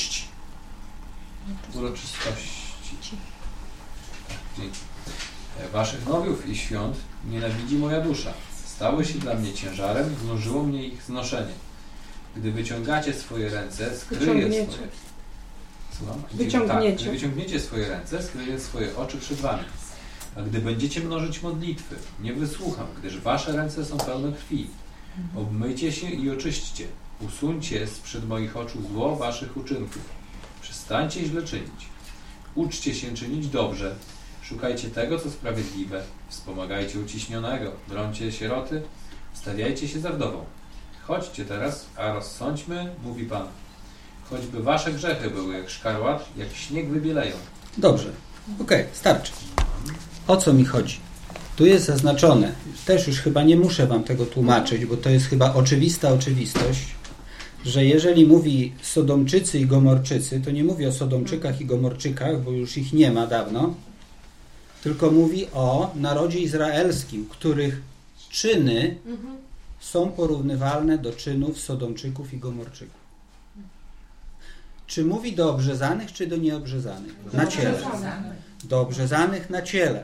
uroczystości. Tak, dzięki. Waszych nowiów i świąt nienawidzi moja dusza. Stały się dla mnie ciężarem, znużyło mnie ich znoszenie. Gdy wyciągacie swoje ręce, skryję swoje... Słucham? Wyciągniecie. Gdy wyciągniecie swoje ręce, skryję swoje oczy przed wami. A gdy będziecie mnożyć modlitwy, nie wysłucham, gdyż wasze ręce są pełne krwi. Obmyjcie się i oczyśćcie. Usuńcie sprzed moich oczu zło waszych uczynków. Przestańcie źle czynić. Uczcie się czynić dobrze. Szukajcie tego, co sprawiedliwe. Wspomagajcie uciśnionego. Brońcie sieroty. Stawiajcie się za wdową. Chodźcie teraz, a rozsądźmy, mówi Pan. Choćby wasze grzechy były jak szkarłat, jak śnieg wybieleją. Dobrze. Okej, starczy. O co mi chodzi? Tu jest zaznaczone, też już chyba nie muszę wam tego tłumaczyć, bo to jest chyba oczywista oczywistość, że jeżeli mówi Sodomczycy i Gomorczycy, to nie mówi o Sodomczykach i Gomorczykach, bo już ich nie ma dawno, tylko mówi o narodzie izraelskim, których czyny są porównywalne do czynów Sodomczyków i Gomorczyków. Czy mówi do obrzezanych, czy do nieobrzezanych? Na ciele. Do obrzezanych na ciele.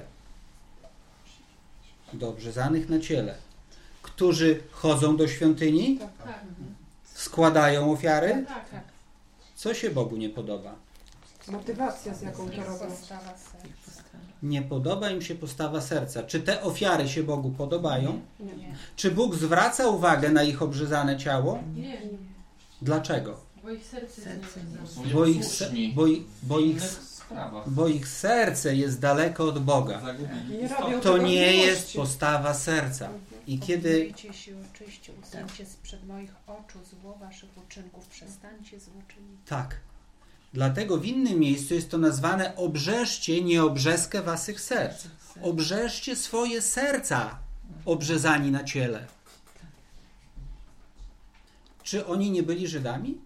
Do obrzezanych na ciele. Którzy chodzą do świątyni? Tak. Składają ofiary? Tak. Co się Bogu nie podoba? Motywacja, z jaką to robią. Postawa serca. Nie podoba im się postawa serca. Czy te ofiary się Bogu podobają? Nie. Czy Bóg zwraca uwagę na ich obrzezane ciało? Nie. Dlaczego? Bo ich serce jest nieobrzezane. Bo ich, Posłuszni bo ich serce jest daleko od Boga. Nie robią To tego nie z jest miłości. postawa serca. I kiedy... Obmyjcie się, oczyście, usuńcie sprzed moich oczu zło waszych uczynków, przestańcie zło czynić. Tak. Dlatego w innym miejscu jest to nazwane obrzeżcie nieobrzeskę waszych serc. Obrzeżcie swoje serca obrzezani na ciele. Czy oni nie byli Żydami?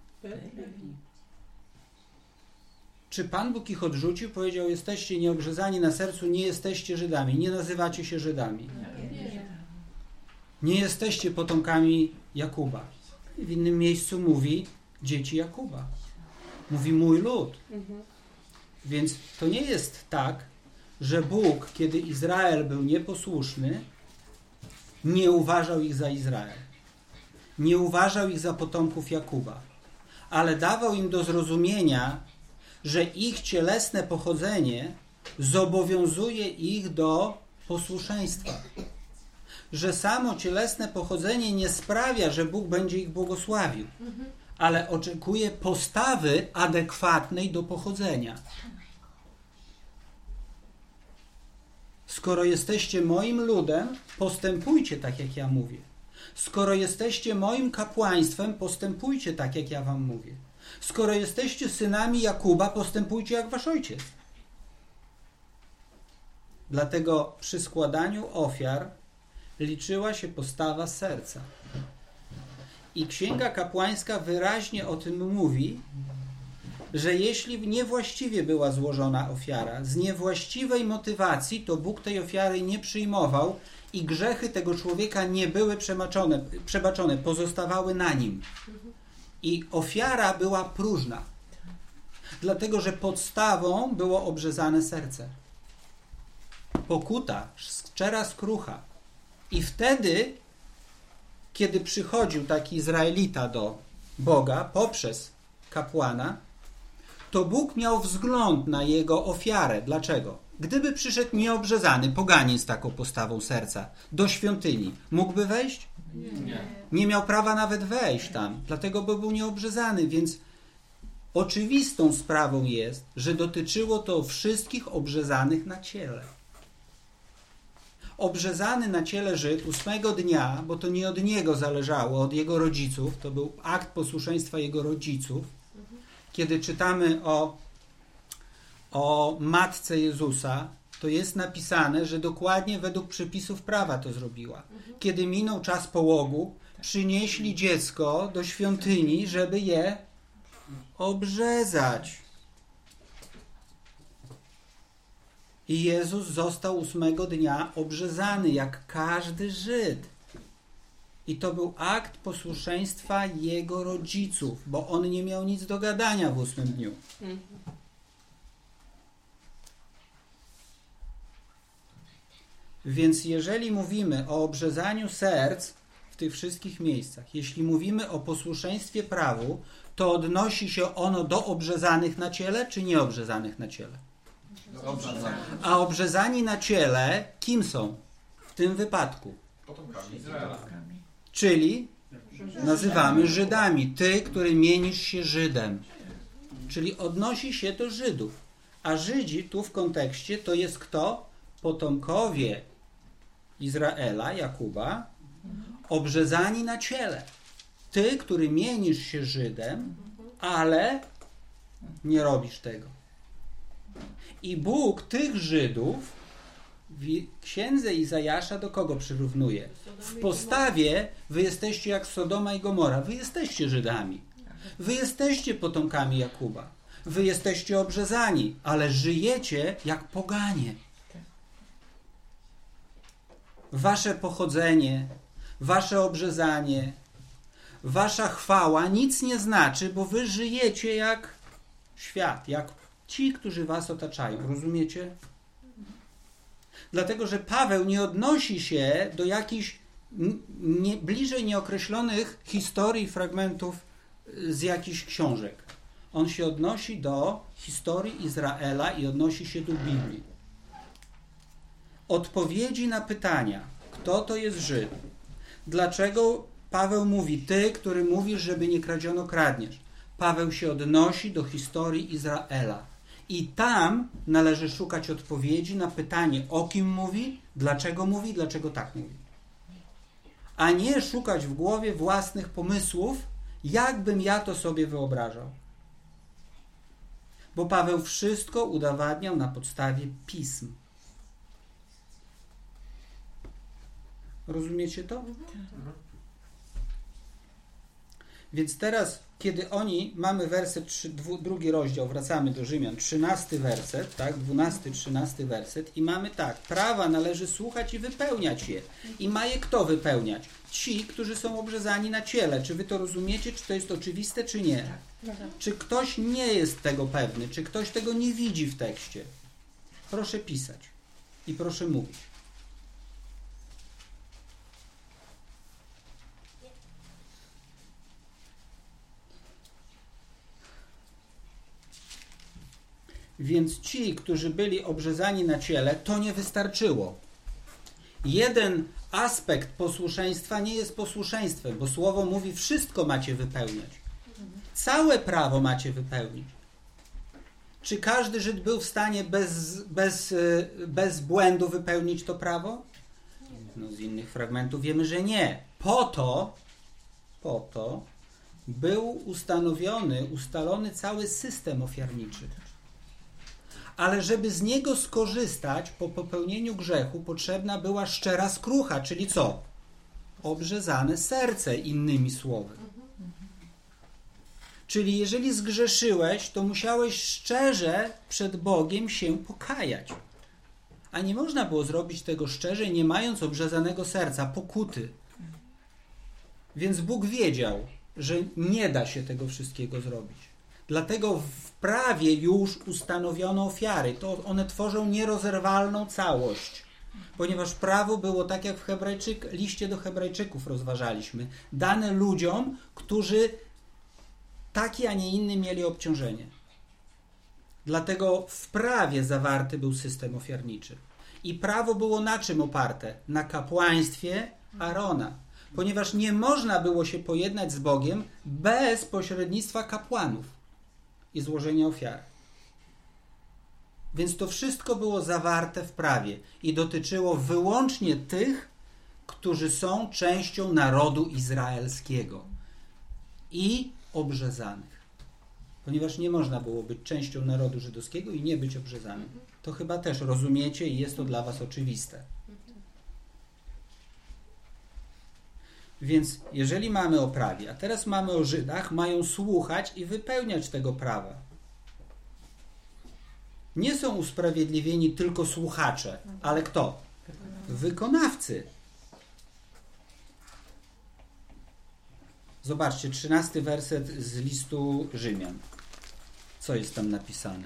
Czy Pan Bóg ich odrzucił? Powiedział, jesteście nieobrzezani na sercu, nie jesteście Żydami, nie nazywacie się Żydami. Nie jesteście potomkami Jakuba. I w innym miejscu mówi dzieci Jakuba. Mówi mój lud. Więc to nie jest tak, że Bóg, kiedy Izrael był nieposłuszny, nie uważał ich za Izrael. Nie uważał ich za potomków Jakuba. Ale dawał im do zrozumienia, że ich cielesne pochodzenie zobowiązuje ich do posłuszeństwa. Że samo cielesne pochodzenie nie sprawia, że Bóg będzie ich błogosławił, ale oczekuje postawy adekwatnej do pochodzenia. Skoro jesteście moim ludem, postępujcie tak, jak ja mówię. Skoro jesteście moim kapłaństwem, postępujcie tak, jak ja wam mówię. Skoro jesteście synami Jakuba, postępujcie jak wasz ojciec. Dlatego przy składaniu ofiar liczyła się postawa serca. I Księga Kapłańska wyraźnie o tym mówi, że jeśli niewłaściwie była złożona ofiara, z niewłaściwej motywacji, to Bóg tej ofiary nie przyjmował i grzechy tego człowieka nie były przebaczone, pozostawały na nim. I ofiara była próżna, dlatego że podstawą było obrzezane serce. Pokuta, szczera skrucha. I wtedy, kiedy przychodził taki Izraelita do Boga poprzez kapłana, to Bóg miał wzgląd na jego ofiarę. Dlaczego? Gdyby przyszedł nieobrzezany poganin z taką postawą serca do świątyni, mógłby wejść? Nie. Nie miał prawa nawet wejść tam, dlatego by był nieobrzezany, więc oczywistą sprawą jest, że dotyczyło to wszystkich obrzezanych na ciele. Obrzezany na ciele Żyd 8 dnia, bo to nie od niego zależało, od jego rodziców, to był akt posłuszeństwa jego rodziców. Kiedy czytamy o matce Jezusa, to jest napisane, że dokładnie według przepisów prawa to zrobiła. Kiedy minął czas połogu, przynieśli dziecko do świątyni, żeby je obrzezać. I Jezus został 8 dnia obrzezany, jak każdy Żyd. I to był akt posłuszeństwa jego rodziców, bo on nie miał nic do gadania w 8 dniu. Więc jeżeli mówimy o obrzezaniu serc w tych wszystkich miejscach, jeśli mówimy o posłuszeństwie prawu, to odnosi się ono do obrzezanych na ciele, czy nieobrzezanych na ciele? A obrzezani na ciele kim są w tym wypadku? Potomkami Izraela. Czyli nazywamy Żydami. Ty, który mienisz się Żydem. Czyli odnosi się do Żydów. A Żydzi tu w kontekście to jest kto? Potomkowie Izraela, Jakuba, obrzezani na ciele. Ty, który mienisz się Żydem, ale nie robisz tego. I Bóg tych Żydów w księdze Izajasza do kogo przyrównuje? W postawie wy jesteście jak Sodoma i Gomora. Wy jesteście Żydami. Wy jesteście potomkami Jakuba. Wy jesteście obrzezani, ale żyjecie jak poganie. Wasze pochodzenie, wasze obrzezanie, wasza chwała nic nie znaczy, bo wy żyjecie jak świat, jak ci, którzy was otaczają. Rozumiecie? Dlatego, że Paweł nie odnosi się do jakichś bliżej nieokreślonych historii, fragmentów z jakichś książek. On się odnosi do historii Izraela i odnosi się do Biblii. Odpowiedzi na pytania, kto to jest Żyd? Dlaczego Paweł mówi, ty, który mówisz, żeby nie kradziono, kradniesz? Paweł się odnosi do historii Izraela. I tam należy szukać odpowiedzi na pytanie, o kim mówi, dlaczego tak mówi. A nie szukać w głowie własnych pomysłów, jakbym ja to sobie wyobrażał. Bo Paweł wszystko udowadniał na podstawie pism. Rozumiecie to? Więc teraz, kiedy mamy werset, drugi rozdział, wracamy do Rzymian, 13 werset, tak, 12-13 werset i mamy tak, prawa należy słuchać i wypełniać je. I ma je kto wypełniać? Ci, którzy są obrzezani na ciele. Czy wy to rozumiecie? Czy to jest oczywiste, czy nie? Czy ktoś nie jest tego pewny? Czy ktoś tego nie widzi w tekście? Proszę pisać i proszę mówić. Więc ci, którzy byli obrzezani na ciele, to nie wystarczyło. Jeden aspekt posłuszeństwa nie jest posłuszeństwem, bo Słowo mówi, wszystko macie wypełniać. Całe prawo macie wypełnić. Czy każdy Żyd był w stanie bez błędu wypełnić to prawo? No, z innych fragmentów wiemy, że nie. Po to był ustalony cały system ofiarniczy. ale żeby z niego skorzystać po popełnieniu grzechu, potrzebna była szczera skrucha, czyli co? Obrzezane serce, innymi słowy. Czyli jeżeli zgrzeszyłeś, to musiałeś szczerze przed Bogiem się pokajać. A nie można było zrobić tego szczerze, nie mając obrzezanego serca, pokuty. Więc Bóg wiedział, że nie da się tego wszystkiego zrobić. Dlatego w prawie już ustanowiono ofiary. To one tworzą nierozerwalną całość. Ponieważ prawo było tak, jak w liście do Hebrajczyków rozważaliśmy, dane ludziom, którzy taki, a nie inny mieli obciążenie. Dlatego w prawie zawarty był system ofiarniczy. I prawo było na czym oparte? Na kapłaństwie Arona. Ponieważ nie można było się pojednać z Bogiem bez pośrednictwa kapłanów i złożenia ofiary. Więc to wszystko było zawarte w prawie i dotyczyło wyłącznie tych, którzy są częścią narodu izraelskiego i obrzezanych. Ponieważ nie można było być częścią narodu żydowskiego i nie być obrzezanym. To chyba też rozumiecie i jest to dla was oczywiste. Więc jeżeli mamy o prawie, a teraz mamy o Żydach, mają słuchać i wypełniać tego prawa. Nie są usprawiedliwieni tylko słuchacze, ale kto? Wykonawcy. Zobaczcie, 13 werset z listu Rzymian. Co jest tam napisane?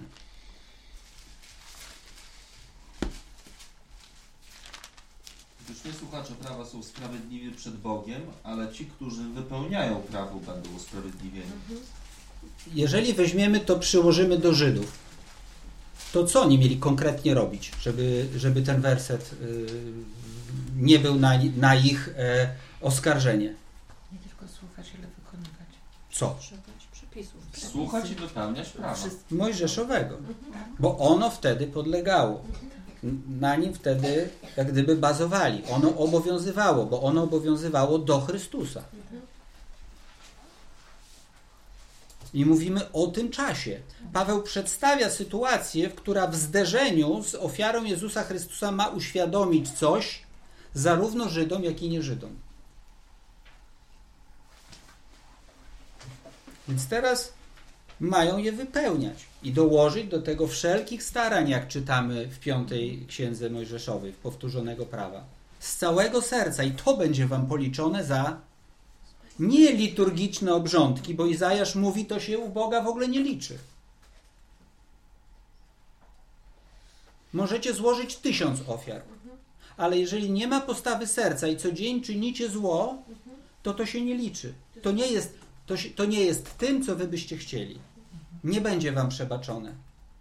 Gdyż nie słuchacze prawa są sprawiedliwi przed Bogiem, ale ci, którzy wypełniają prawo, będą usprawiedliwieni. Jeżeli weźmiemy to, przyłożymy do Żydów, to co oni mieli konkretnie robić, żeby ten werset nie był na ich oskarżenie? Nie tylko słuchać, ale wykonywać. Co? Przepisów. Słuchać i wypełniać prawa. Mojżeszowego. Bo ono wtedy podlegało. Na nim wtedy jak gdyby bazowali. Ono obowiązywało, bo ono obowiązywało do Chrystusa. I mówimy o tym czasie. Paweł przedstawia sytuację, która w zderzeniu z ofiarą Jezusa Chrystusa ma uświadomić coś zarówno Żydom, jak i nie Żydom. Więc teraz mają je wypełniać i dołożyć do tego wszelkich starań, jak czytamy w 5 Księdze Mojżeszowej, w powtórzonego prawa. Z całego serca i to będzie wam policzone za nie liturgiczne obrządki, bo Izajasz mówi, to się u Boga w ogóle nie liczy. Możecie złożyć 1000 ofiar, ale jeżeli nie ma postawy serca i co dzień czynicie zło, to się nie liczy. To nie jest tym, co wy byście chcieli. Nie będzie wam przebaczone.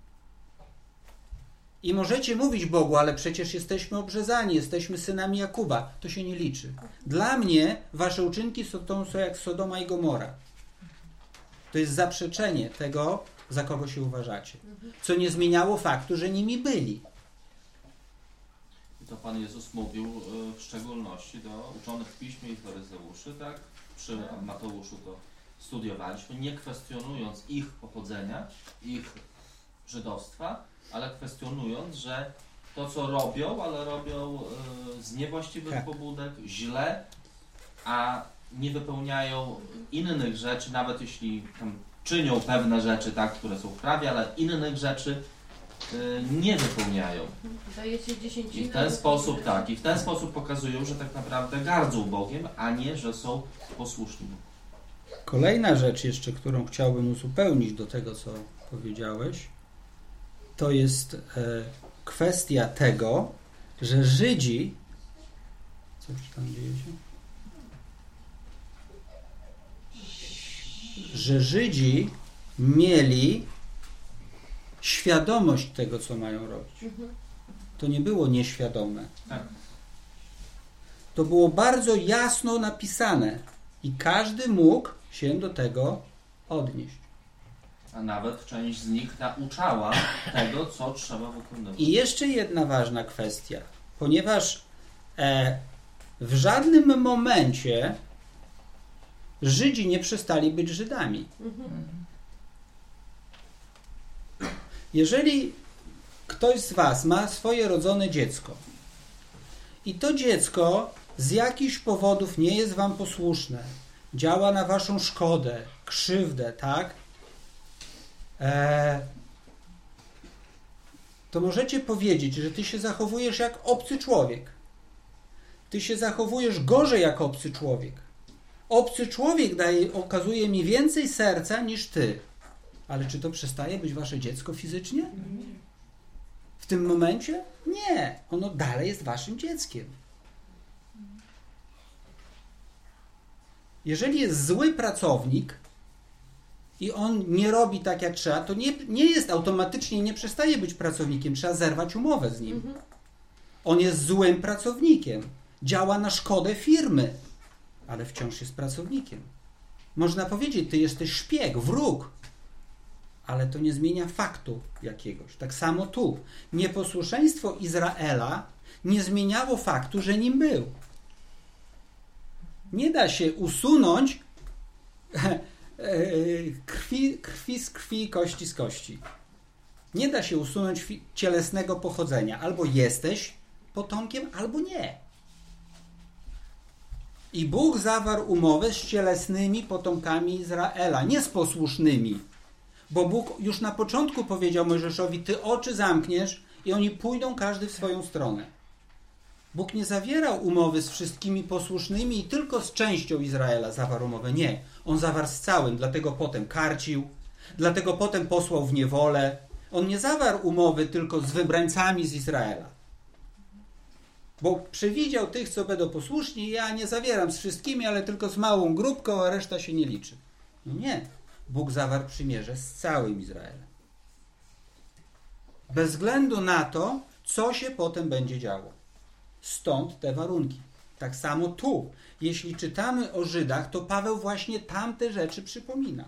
I możecie mówić Bogu, ale przecież jesteśmy obrzezani, jesteśmy synami Jakuba. To się nie liczy. Dla mnie wasze uczynki są jak Sodoma i Gomora. To jest zaprzeczenie tego, za kogo się uważacie. Co nie zmieniało faktu, że nimi byli. I to Pan Jezus mówił w szczególności do uczonych w Piśmie i faryzeuszy, tak? Przy Mateuszu to studiowaliśmy, nie kwestionując ich pochodzenia, ich żydowstwa, ale kwestionując, że to, co robią, ale robią z niewłaściwych pobudek, źle, a nie wypełniają innych rzeczy, nawet jeśli tam czynią pewne rzeczy, tak, które są w prawie, ale innych rzeczy nie wypełniają. Dajecie 10 I w ten sposób, tak, i w ten sposób pokazują, że tak naprawdę gardzą Bogiem, a nie, że są posłuszni. Kolejna rzecz jeszcze, którą chciałbym uzupełnić do tego, co powiedziałeś, to jest kwestia tego, że Żydzi... Coś tam dzieje się? Że Żydzi mieli świadomość tego, co mają robić. To nie było nieświadome. Tak. To było bardzo jasno napisane i każdy mógł się do tego odnieść. A nawet część z nich nauczała tego, co trzeba wykonywać. I jeszcze jedna ważna kwestia, ponieważ w żadnym momencie Żydzi nie przestali być Żydami. Jeżeli ktoś z was ma swoje rodzone dziecko i to dziecko z jakichś powodów nie jest wam posłuszne, działa na waszą szkodę, krzywdę, tak? To możecie powiedzieć, że ty się zachowujesz jak obcy człowiek. Ty się zachowujesz gorzej jak obcy człowiek. Obcy człowiek okazuje mi więcej serca niż ty. Ale czy to przestaje być wasze dziecko fizycznie? W tym momencie? Nie. Ono dalej jest waszym dzieckiem. Jeżeli jest zły pracownik i on nie robi tak jak trzeba, to nie jest automatycznie, nie przestaje być pracownikiem. Trzeba zerwać umowę z nim. On jest złym pracownikiem. Działa na szkodę firmy, ale wciąż jest pracownikiem. Można powiedzieć, ty jesteś szpieg, wróg, ale to nie zmienia faktu jakiegoś. Tak samo tu. Nieposłuszeństwo Izraela nie zmieniało faktu, że nim był. Nie da się usunąć krwi z krwi, kości z kości. Nie da się usunąć cielesnego pochodzenia. Albo jesteś potomkiem, albo nie. I Bóg zawarł umowę z cielesnymi potomkami Izraela, nie z posłusznymi. Bo Bóg już na początku powiedział Mojżeszowi, ty oczy zamkniesz i oni pójdą każdy w swoją stronę. Bóg nie zawierał umowy z wszystkimi posłusznymi i tylko z częścią Izraela zawarł umowę. Nie. On zawarł z całym, dlatego potem karcił, dlatego potem posłał w niewolę. On nie zawarł umowy tylko z wybrańcami z Izraela. Bo przewidział tych, co będą posłuszni, ja nie zawieram z wszystkimi, ale tylko z małą grupką, a reszta się nie liczy. No nie. Bóg zawarł przymierze z całym Izraelem. Bez względu na to, co się potem będzie działo. Stąd te warunki. Tak samo tu. Jeśli czytamy o Żydach, to Paweł właśnie tamte rzeczy przypomina.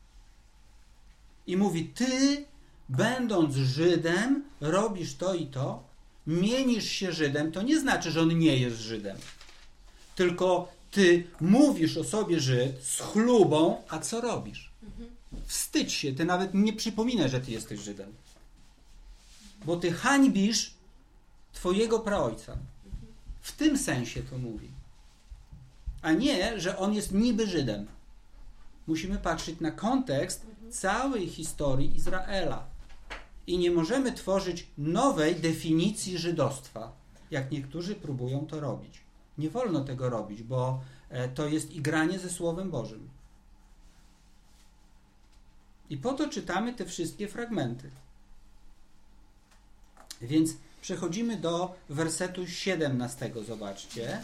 I mówi, ty, będąc Żydem, robisz to i to, mienisz się Żydem, to nie znaczy, że on nie jest Żydem. Tylko ty mówisz o sobie Żyd z chlubą, a co robisz? Wstydź się, ty nawet nie przypominasz, że ty jesteś Żydem. Bo ty hańbisz twojego praojca. W tym sensie to mówi. A nie, że on jest niby Żydem. Musimy patrzeć na kontekst całej historii Izraela. I nie możemy tworzyć nowej definicji żydostwa, jak niektórzy próbują to robić. Nie wolno tego robić, bo to jest igranie ze Słowem Bożym. I po to czytamy te wszystkie fragmenty. Więc przechodzimy do wersetu 17. Zobaczcie.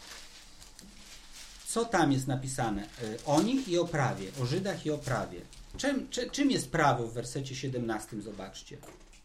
Co tam jest napisane? O nich i o prawie. O Żydach i o prawie. Czym jest prawo w wersecie 17? Zobaczcie.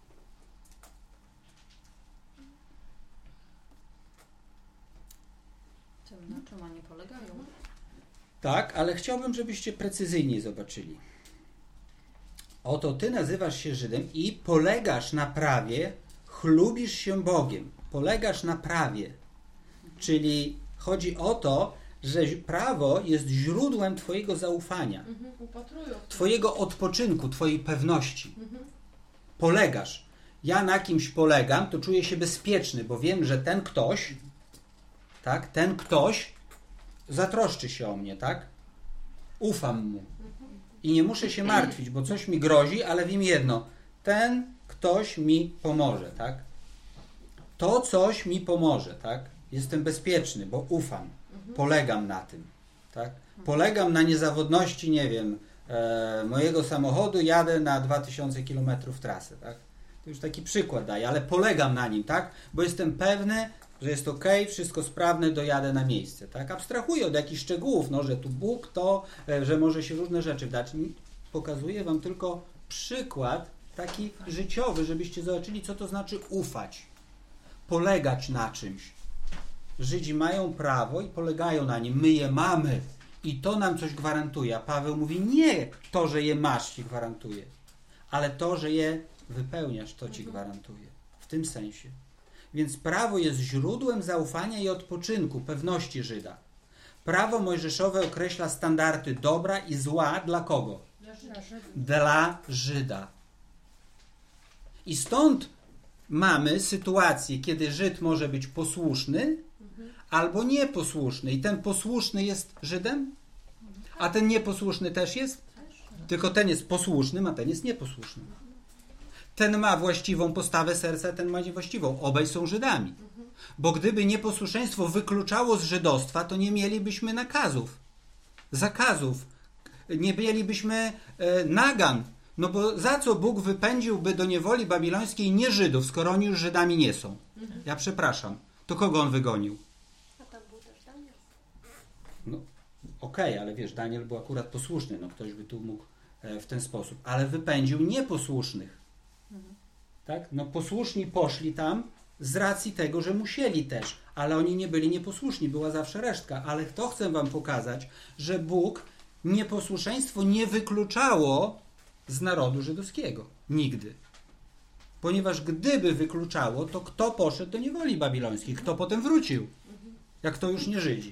Tym, na czym oni polegają? Tak, ale chciałbym, żebyście precyzyjnie zobaczyli. Oto ty nazywasz się Żydem i polegasz na prawie, chlubisz się Bogiem. Polegasz na prawie. Czyli chodzi o to, że prawo jest źródłem twojego zaufania, twojego odpoczynku, twojej pewności. Polegasz. Ja na kimś polegam, to czuję się bezpieczny, bo wiem, że ten ktoś, tak, ten ktoś zatroszczy się o mnie, tak? Ufam mu. I nie muszę się martwić, bo coś mi grozi, ale wiem jedno. Ten ktoś mi pomoże, tak? To coś mi pomoże, tak? Jestem bezpieczny, bo ufam. Polegam na tym, tak? Polegam na niezawodności, nie wiem, mojego samochodu, jadę na 2000 km trasę, tak? To już taki przykład daję, ale polegam na nim, tak? Bo jestem pewny, że jest ok, wszystko sprawne, dojadę na miejsce, tak? Abstrahuję od jakichś szczegółów, no, że tu Bóg to, że może się różne rzeczy wdać. Pokazuję wam tylko przykład taki życiowy, żebyście zobaczyli, co to znaczy ufać. Polegać na czymś. Żydzi mają prawo i polegają na nim. My je mamy i to nam coś gwarantuje. A Paweł mówi, nie to, że je masz ci gwarantuje, ale to, że je wypełniasz, to ci gwarantuje. W tym sensie. Więc prawo jest źródłem zaufania i odpoczynku, pewności Żyda. Prawo mojżeszowe określa standardy dobra i zła dla kogo? Dla Żyda. I stąd mamy sytuację, kiedy Żyd może być posłuszny albo nieposłuszny. I ten posłuszny jest Żydem, a ten nieposłuszny też jest. Tylko ten jest posłusznym, a ten jest nieposłuszny. Ten ma właściwą postawę serca, ten ma niewłaściwą. Obaj są Żydami. Bo gdyby nieposłuszeństwo wykluczało z żydostwa, to nie mielibyśmy nakazów, zakazów. Nie mielibyśmy nagan. No bo za co Bóg wypędziłby do niewoli babilońskiej nie Żydów, skoro oni już Żydami nie są? Ja przepraszam. To kogo on wygonił? A tam był też Daniel. No okej, ale wiesz, Daniel był akurat posłuszny. No ktoś by tu mógł w ten sposób. Ale wypędził nieposłusznych. Tak? No posłuszni poszli tam z racji tego, że musieli też. Ale oni nie byli nieposłuszni. Była zawsze resztka. Ale to chcę wam pokazać, że Bóg nieposłuszeństwo nie wykluczało z narodu żydowskiego. Nigdy. Ponieważ gdyby wykluczało, to kto poszedł do niewoli babilońskiej? Kto potem wrócił? Jak to już nie Żydzi.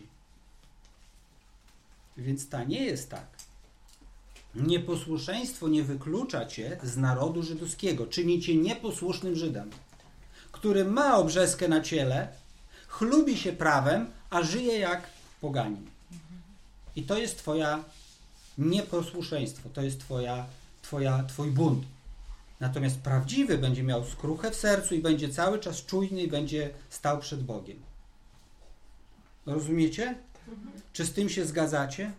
Więc to nie jest tak. Nieposłuszeństwo nie wyklucza cię z narodu żydowskiego. Czyni cię nieposłusznym Żydem, który ma obrzeskę na ciele, chlubi się prawem, a żyje jak poganin. I to jest twoja nieposłuszeństwo. To jest twój bunt. Natomiast prawdziwy będzie miał skruchę w sercu i będzie cały czas czujny i będzie stał przed Bogiem. Rozumiecie? Czy z tym się zgadzacie?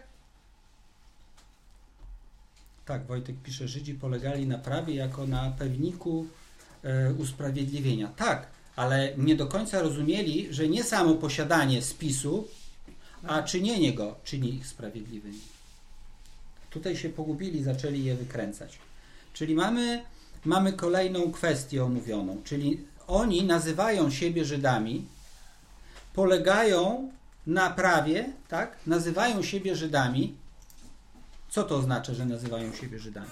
Tak, Wojtek pisze, Żydzi polegali na prawie jako na pewniku usprawiedliwienia. Tak, ale nie do końca rozumieli, że nie samo posiadanie spisu, a czynienie go czyni ich sprawiedliwymi. Tutaj się pogubili, zaczęli je wykręcać. Czyli mamy kolejną kwestię omówioną, czyli oni nazywają siebie Żydami, polegają na prawie, tak? Nazywają siebie Żydami. Co to oznacza, że nazywają siebie Żydami?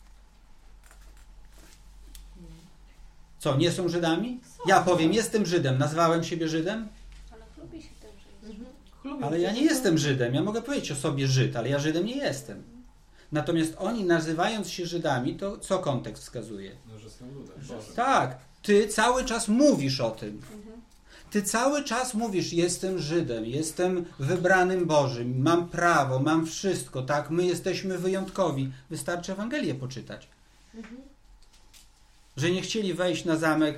Co, nie są Żydami? Ja powiem, jestem Żydem. Nazwałem siebie Żydem? Ale chlubi się tym, że jest. Ale ja nie jestem Żydem. Ja mogę powiedzieć o sobie Żyd, ale ja Żydem nie jestem. Natomiast oni, nazywając się Żydami, to co kontekst wskazuje? No, że są ludem. Boże. Tak, ty cały czas mówisz o tym. Ty cały czas mówisz, jestem Żydem, jestem wybranym Bożym, mam prawo, mam wszystko, tak? My jesteśmy wyjątkowi. Wystarczy Ewangelię poczytać. Że nie chcieli wejść na zamek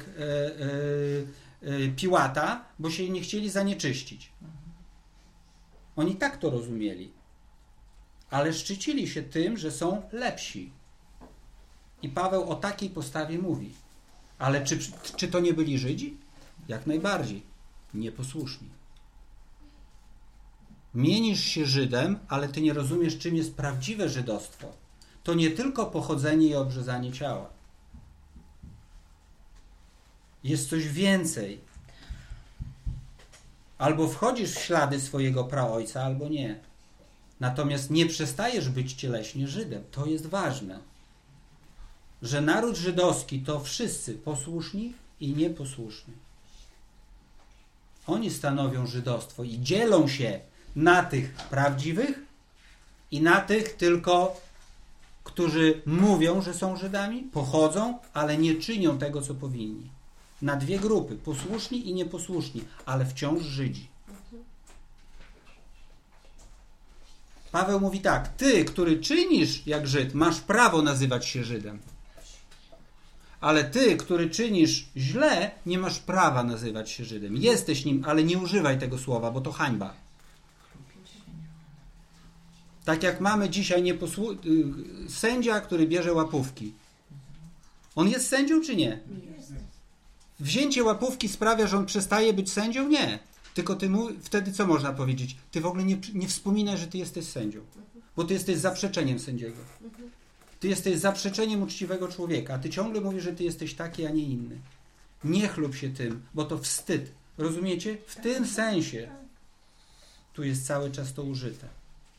Piłata, bo się nie chcieli zanieczyścić. Oni tak to rozumieli. Ale szczycili się tym, że są lepsi. I Paweł o takiej postawie mówi. Ale czy to nie byli Żydzi? Jak najbardziej. Nieposłuszni. Mienisz się Żydem, ale ty nie rozumiesz, czym jest prawdziwe żydostwo. To nie tylko pochodzenie i obrzezanie ciała. Jest coś więcej. Albo wchodzisz w ślady swojego praojca, albo nie. Natomiast nie przestajesz być cieleśnie Żydem. To jest ważne. Że naród żydowski to wszyscy posłuszni i nieposłuszni. Oni stanowią żydostwo i dzielą się na tych prawdziwych i na tych tylko, którzy mówią, że są Żydami, pochodzą, ale nie czynią tego, co powinni. Na dwie grupy, posłuszni i nieposłuszni, ale wciąż Żydzi. Paweł mówi tak, ty, który czynisz jak Żyd, masz prawo nazywać się Żydem. Ale ty, który czynisz źle, nie masz prawa nazywać się Żydem. Jesteś nim, ale nie używaj tego słowa, bo to hańba. Tak jak mamy dzisiaj sędzia, który bierze łapówki. On jest sędzią czy nie? Wzięcie łapówki sprawia, że on przestaje być sędzią? Nie. Tylko wtedy co można powiedzieć? Ty w ogóle nie wspominaj, że ty jesteś sędzią. Bo ty jesteś zaprzeczeniem sędziego. Ty jesteś zaprzeczeniem uczciwego człowieka, a ty ciągle mówisz, że ty jesteś taki, a nie inny. Nie chlub się tym, bo to wstyd. Rozumiecie? W tym sensie tu jest cały czas to użyte.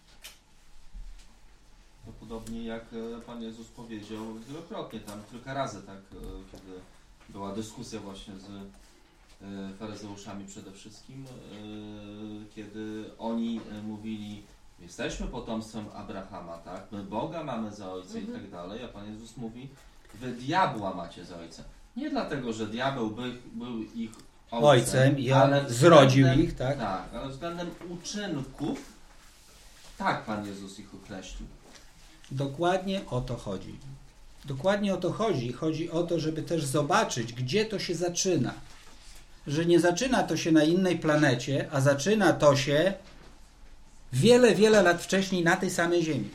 No, podobnie jak Pan Jezus powiedział wielokrotnie, tam kilka razy, tak, kiedy była dyskusja właśnie z faryzeuszami przede wszystkim, kiedy oni mówili, jesteśmy potomstwem Abrahama, tak? My Boga mamy za ojca i tak dalej, a Pan Jezus mówi, wy diabła macie za ojca. Nie dlatego, że diabeł był ich ojcem i ale on zrodził względem- ich, tak? Tak, ale względem uczynków tak Pan Jezus ich określił. Dokładnie o to chodzi. Dokładnie o to chodzi. Chodzi o to, żeby też zobaczyć, gdzie to się zaczyna. Że nie zaczyna to się na innej planecie, a zaczyna to się wiele, wiele lat wcześniej na tej samej Ziemi.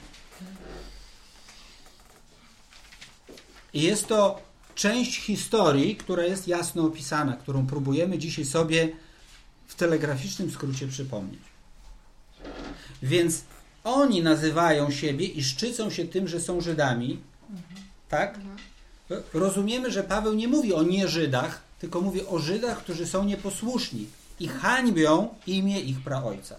I jest to część historii, która jest jasno opisana, którą próbujemy dzisiaj sobie w telegraficznym skrócie przypomnieć. Więc oni nazywają siebie i szczycą się tym, że są Żydami. Tak? Rozumiemy, że Paweł nie mówi o nie-Żydach, tylko mówi o Żydach, którzy są nieposłuszni i hańbią imię ich praojca.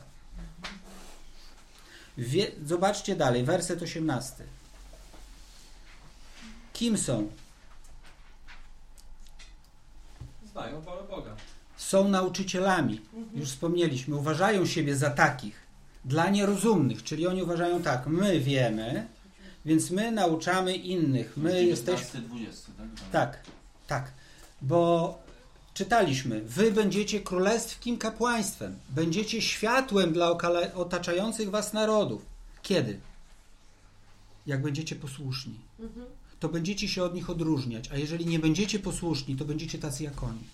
Zobaczcie dalej, werset 18. Kim są? Znają wolę Boga. Są nauczycielami. Już wspomnieliśmy, uważają siebie za takich. Dla nierozumnych, czyli oni uważają tak, my wiemy, więc my nauczamy innych. My jesteśmy... 20, tak? Tak, tak. Bo czytaliśmy, wy będziecie królewskim kapłaństwem, będziecie światłem dla otaczających was narodów. Kiedy? Jak będziecie posłuszni. To będziecie się od nich odróżniać, a jeżeli nie będziecie posłuszni, to będziecie tacy jak oni.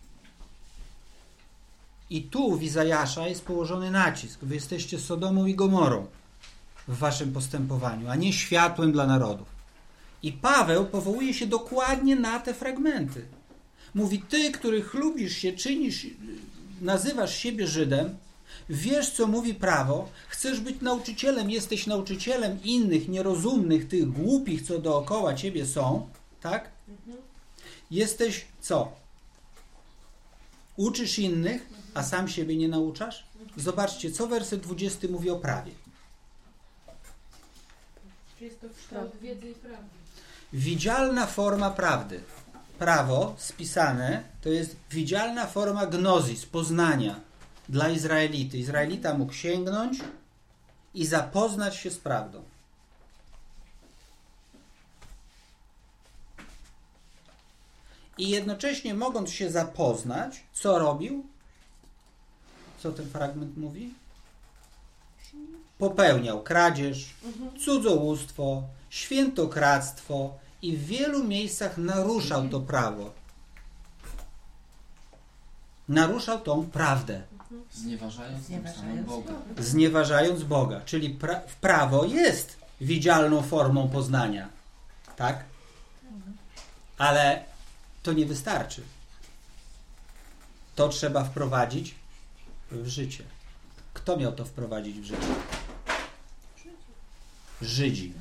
I tu w Izajasza jest położony nacisk. Wy jesteście Sodomą i Gomorą w waszym postępowaniu, a nie światłem dla narodów. I Paweł powołuje się dokładnie na te fragmenty. Mówi, ty, który chlubisz się, czynisz, nazywasz siebie Żydem, wiesz, co mówi prawo, chcesz być nauczycielem, jesteś nauczycielem innych, nierozumnych, tych głupich, co dookoła ciebie są, tak? Jesteś co? Uczysz innych, a sam siebie nie nauczasz? Zobaczcie, co werset 20 mówi o prawie. Czy jest to kształt wiedzy i prawdy? Widzialna forma prawdy. Prawo spisane to jest widzialna forma gnozis, poznania dla Izraelity. Izraelita mógł sięgnąć i zapoznać się z prawdą. I jednocześnie mogąc się zapoznać, co robił? Co ten fragment mówi? Popełniał kradzież, cudzołóstwo, świętokradztwo i w wielu miejscach naruszał to prawo. Naruszał tą prawdę. Znieważając tym samym Boga. Znieważając Boga. Czyli prawo jest widzialną formą poznania. Tak? Ale to nie wystarczy. To trzeba wprowadzić w życie. Kto miał to wprowadzić w życie? Żydzi.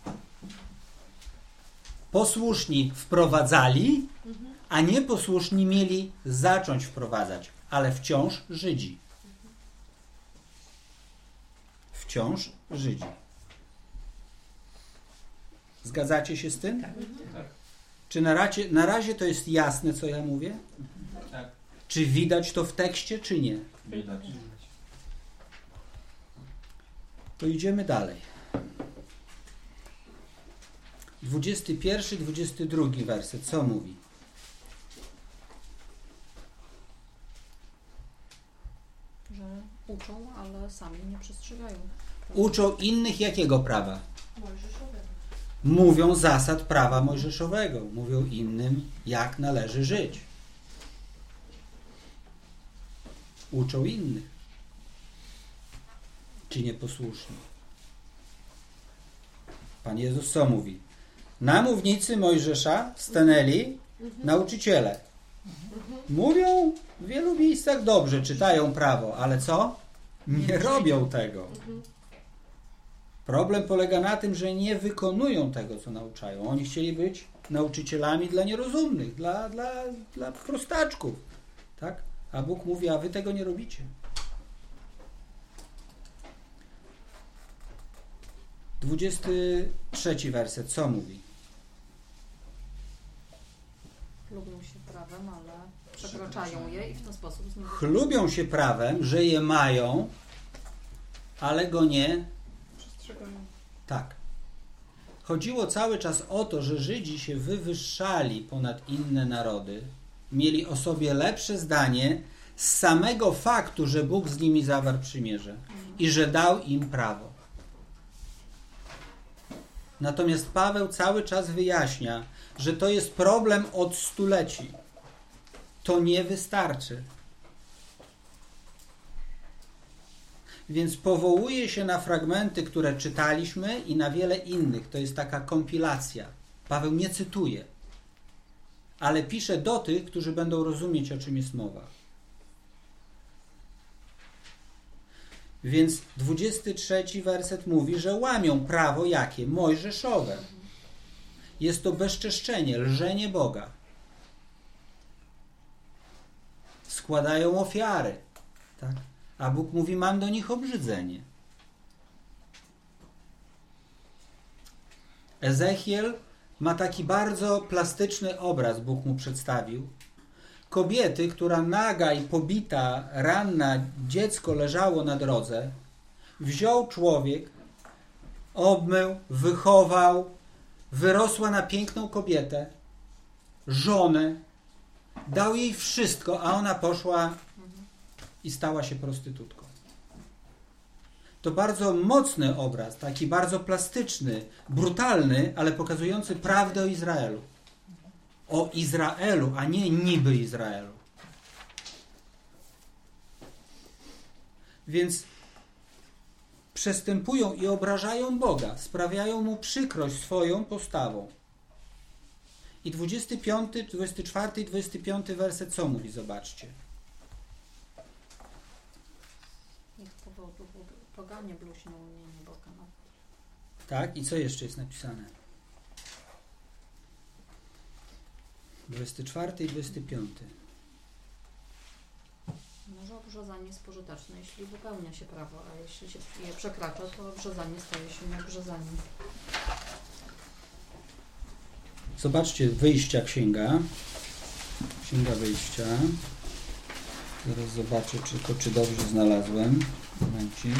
Posłuszni wprowadzali, a nieposłuszni mieli zacząć wprowadzać, ale wciąż Żydzi. Wciąż Żydzi. Zgadzacie się z tym? Tak. Czy na razie to jest jasne, co ja mówię? Tak. Czy widać to w tekście, czy nie? Widać. To idziemy dalej. 21, 22 werset. Co mówi? Że uczą, ale sami nie przestrzegają. Uczą innych jakiego prawa? Mojżeszowego. Mówią zasad prawa mojżeszowego. Mówią innym, jak należy żyć. Uczą innych. Ci nieposłuszni. Pan Jezus co mówi? Na mównicy Mojżesza stanęli nauczyciele. Mówią w wielu miejscach dobrze, czytają prawo, ale co? Nie robią tego. Problem polega na tym, że nie wykonują tego, co nauczają. Oni chcieli być nauczycielami dla nierozumnych, dla prostaczków. Tak? A Bóg mówi, a wy tego nie robicie. 23 werset, co mówi? Lubią się prawem, ale przekraczają je i w ten sposób znowu... Chlubią się prawem, że je mają, ale go nie... Przestrzegają. Tak. chodziło cały czas o to, że Żydzi się wywyższali ponad inne narody, mieli o sobie lepsze zdanie z samego faktu, że Bóg z nimi zawarł przymierze i że dał im prawo. Natomiast Paweł cały czas wyjaśnia, że to jest problem od stuleci. To nie wystarczy. Więc powołuje się na fragmenty, które czytaliśmy i na wiele innych. To jest taka kompilacja. Paweł nie cytuje, ale pisze do tych, którzy będą rozumieć, o czym jest mowa. Więc 23 werset mówi, że łamią prawo jakie? Mojżeszowe. Jest to bezczeszczenie, lżenie Boga. Składają ofiary. Tak? A Bóg mówi, mam do nich obrzydzenie. Ezechiel ma taki bardzo plastyczny obraz, Bóg mu przedstawił. Kobiety, która naga i pobita, ranna dziecko leżało na drodze, wziął człowiek, obmył, wychował, wyrosła na piękną kobietę, żonę, dał jej wszystko, a ona poszła i stała się prostytutką. To bardzo mocny obraz, taki bardzo plastyczny, brutalny, ale pokazujący prawdę o Izraelu. O Izraelu, a nie niby Izraelu. Więc przestępują i obrażają Boga, sprawiają Mu przykrość swoją postawą. I 25, 24 i 25 werset co mówi? Zobaczcie. Niech poganie bluźnią imieniu Boga. Tak? I co jeszcze jest napisane? 24 i 25. Że obrzezanie jest pożyteczne, jeśli wypełnia się prawo, a jeśli się je przekracza, to obrzezanie staje się nieobrzezaniem. Zobaczcie, wyjścia księga. Księga wyjścia. Zaraz zobaczę, czy dobrze znalazłem. Momencik.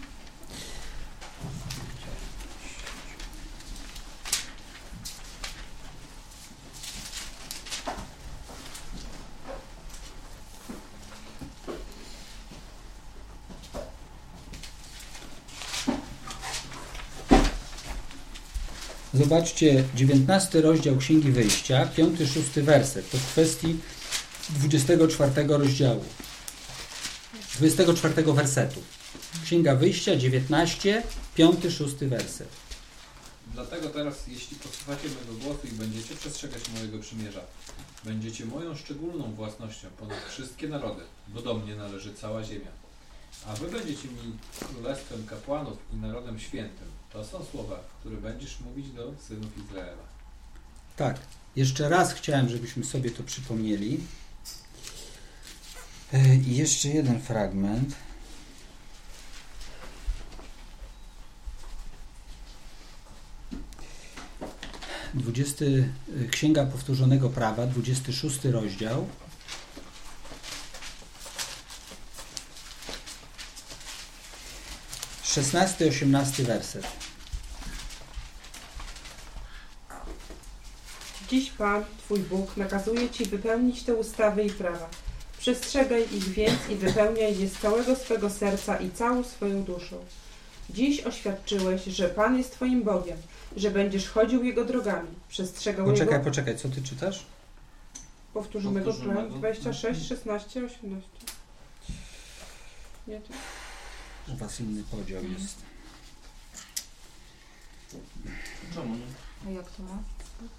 Zobaczcie, 19 rozdział Księgi Wyjścia, 5-6 werset. To w kwestii 24 rozdziału. 24 wersetu. Księga Wyjścia, 19, 5-6 werset. Dlatego teraz, jeśli posłuchacie mego głosu i będziecie przestrzegać mojego przymierza, będziecie moją szczególną własnością ponad wszystkie narody, bo do mnie należy cała ziemia. A wy będziecie mi królestwem kapłanów i narodem świętym. To są słowa, które będziesz mówić do synów Izraela. Tak, jeszcze raz chciałem, żebyśmy sobie to przypomnieli. I jeszcze jeden fragment. Księga Powtórzonego Prawa, 26 rozdział. Szesnasty, 18 werset. Dziś Pan, Twój Bóg, nakazuje Ci wypełnić te ustawy i prawa. Przestrzegaj ich więc i wypełniaj je z całego swego serca i całą swoją duszą. Dziś oświadczyłeś, że Pan jest Twoim Bogiem, że będziesz chodził Jego drogami, przestrzegał Jego... Poczekaj, co Ty czytasz? Powtórzonego prawa, 26, 16, 18. Nie, to... U Was inny podział jest. Czemu nie? A jak to ma?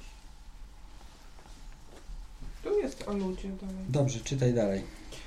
Tu jest o ludzie dalej. Dobrze, czytaj dalej.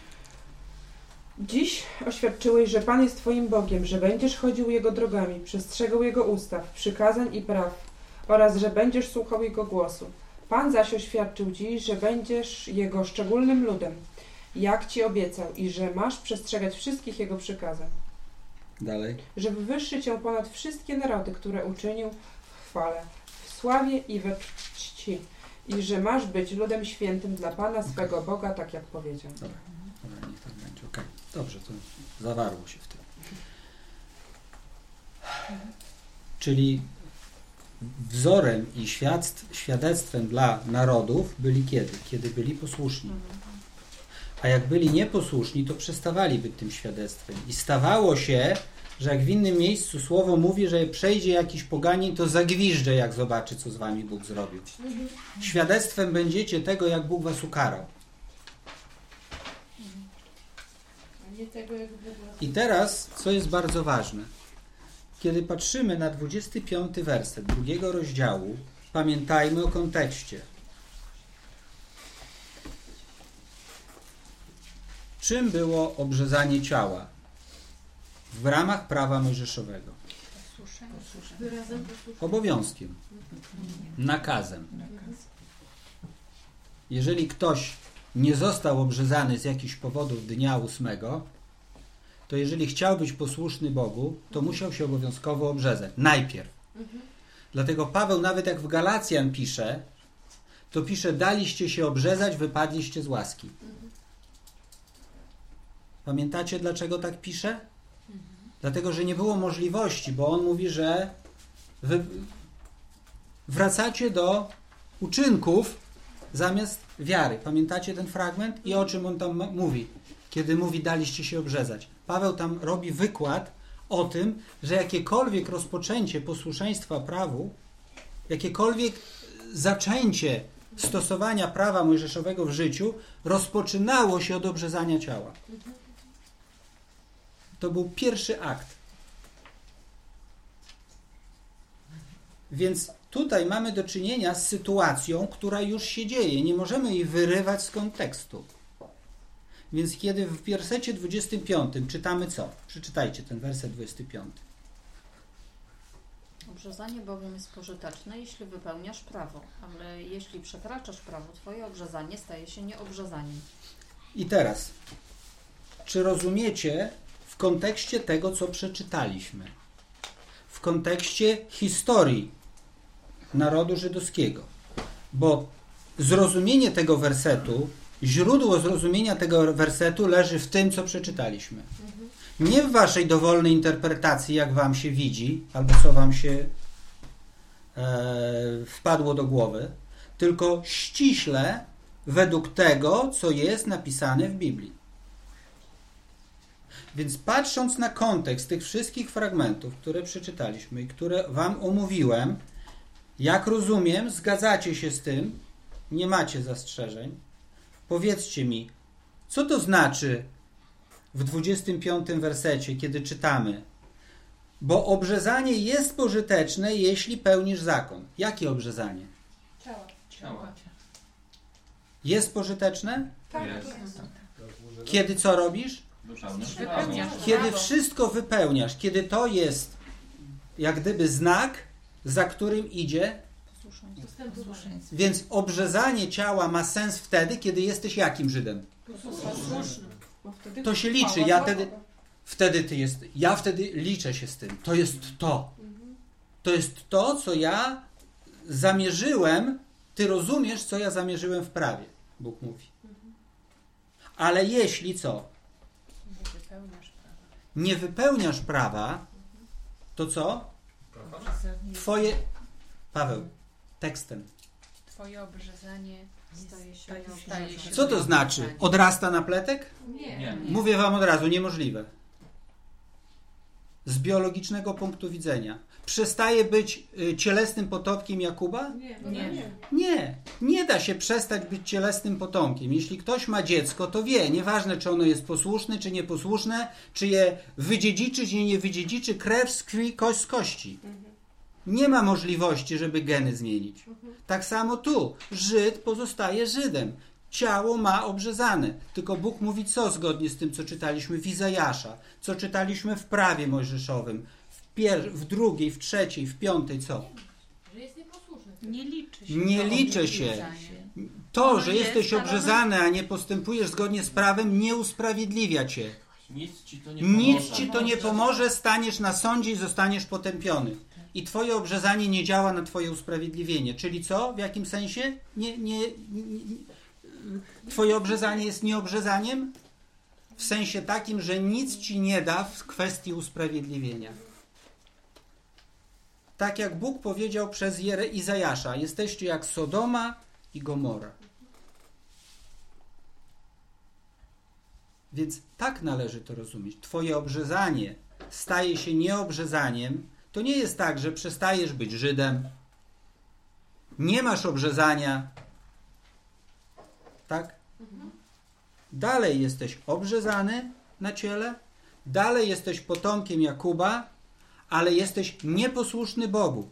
Dziś oświadczyłeś, że Pan jest Twoim Bogiem, że będziesz chodził Jego drogami, przestrzegał Jego ustaw, przykazań i praw oraz, że będziesz słuchał Jego głosu. Pan zaś oświadczył Ci, że będziesz Jego szczególnym ludem, jak Ci obiecał i że masz przestrzegać wszystkich Jego przykazań. Dalej. Że wywyższy Cię ponad wszystkie narody, które uczynił w chwale, w sławie i we czci. I że masz być ludem świętym dla Pana swego Boga, tak jak powiedział. Dobra, niech tak będzie. Okay. Dobrze, to zawarło się w tym. Czyli wzorem i świadectwem dla narodów byli kiedy? Kiedy byli posłuszni. A jak byli nieposłuszni, to przestawali być tym świadectwem. I stawało się, że jak w innym miejscu słowo mówi, że przejdzie jakiś poganin, to zagwiżdże, jak zobaczy, co z wami Bóg zrobił. Świadectwem będziecie tego, jak Bóg was ukarał. I teraz, co jest bardzo ważne. Kiedy patrzymy na 25 werset 2 rozdziału, pamiętajmy o kontekście. Czym było obrzezanie ciała? W ramach prawa mojżeszowego. Obowiązkiem. Nakazem. Jeżeli ktoś nie został obrzezany z jakichś powodów dnia 8, to jeżeli chciał być posłuszny Bogu, to musiał się obowiązkowo obrzezać. Najpierw. Dlatego Paweł nawet jak w Galacjan pisze, to pisze: daliście się obrzezać, wypadliście z łaski. Pamiętacie, dlaczego tak pisze? Dlatego, że nie było możliwości, bo on mówi, że wy wracacie do uczynków zamiast wiary. Pamiętacie ten fragment? I o czym on tam mówi? Kiedy mówi: daliście się obrzezać. Paweł tam robi wykład o tym, że jakiekolwiek rozpoczęcie posłuszeństwa prawu, jakiekolwiek zaczęcie stosowania prawa mojżeszowego w życiu rozpoczynało się od obrzezania ciała. To był pierwszy akt. Więc tutaj mamy do czynienia z sytuacją, która już się dzieje. Nie możemy jej wyrywać z kontekstu. Więc kiedy w wersecie 25 czytamy co? Przeczytajcie ten werset 25. Obrzezanie bowiem jest pożyteczne, jeśli wypełniasz prawo, ale jeśli przekraczasz prawo, twoje obrzezanie staje się nieobrzezaniem. I teraz, czy rozumiecie w kontekście tego, co przeczytaliśmy? W kontekście historii narodu żydowskiego. Bo zrozumienie tego wersetu, źródło zrozumienia tego wersetu leży w tym, co przeczytaliśmy. Nie w waszej dowolnej interpretacji, jak wam się widzi, albo co wam się wpadło do głowy, tylko ściśle według tego, co jest napisane w Biblii. Więc patrząc na kontekst tych wszystkich fragmentów, które przeczytaliśmy i które wam omówiłem, jak rozumiem, zgadzacie się z tym, nie macie zastrzeżeń. Powiedzcie mi, co to znaczy w 25 wersecie, kiedy czytamy: bo obrzezanie jest pożyteczne, jeśli pełnisz zakon. Jakie obrzezanie? Ciała. Jest pożyteczne? Tak. Kiedy co robisz? Kiedy wszystko wypełniasz, kiedy to jest jak gdyby znak, za którym idzie. Więc obrzezanie ciała ma sens wtedy, kiedy jesteś jakim Żydem? To się liczy. Ja wtedy liczę się z tym. To jest to. To jest to, co ja zamierzyłem. Ty rozumiesz, co ja zamierzyłem w prawie. Bóg mówi. Ale jeśli co? Nie wypełniasz prawa, to co? Twoje... Paweł, tekstem. Twoje obrzezanie Staje się Co to znaczy? Odrasta na pletek? Nie. Mówię wam od razu, niemożliwe. Z biologicznego punktu widzenia. Przestaje być cielesnym potomkiem Jakuba? Nie da się przestać być cielesnym potomkiem. Jeśli ktoś ma dziecko, to wie, nieważne czy ono jest posłuszne, czy nieposłuszne, czy je wydziedziczy, czy nie wydziedziczy, krew z krwi, kość z kości. Nie ma możliwości, żeby geny zmienić. Tak samo tu. Żyd pozostaje Żydem. Ciało ma obrzezane. Tylko Bóg mówi co zgodnie z tym, co czytaliśmy w Izajasza, co czytaliśmy w prawie mojżeszowym, w drugiej, w trzeciej, w piątej, co? Że jest nieposłuszny. Nie liczy się. To, że jesteś obrzezany, a nie postępujesz zgodnie z prawem, nie usprawiedliwia cię. Nic ci to nie pomoże, staniesz na sądzie i zostaniesz potępiony. I twoje obrzezanie nie działa na twoje usprawiedliwienie. Czyli co? W jakim sensie? Twoje obrzezanie jest nieobrzezaniem? W sensie takim, że nic ci nie da w kwestii usprawiedliwienia. Tak jak Bóg powiedział przez Izajasza, jesteście jak Sodoma i Gomora. Więc tak należy to rozumieć. Twoje obrzezanie staje się nieobrzezaniem. To nie jest tak, że przestajesz być Żydem. Nie masz obrzezania. Tak? Dalej jesteś obrzezany na ciele. Dalej jesteś potomkiem Jakuba, ale jesteś nieposłuszny Bogu.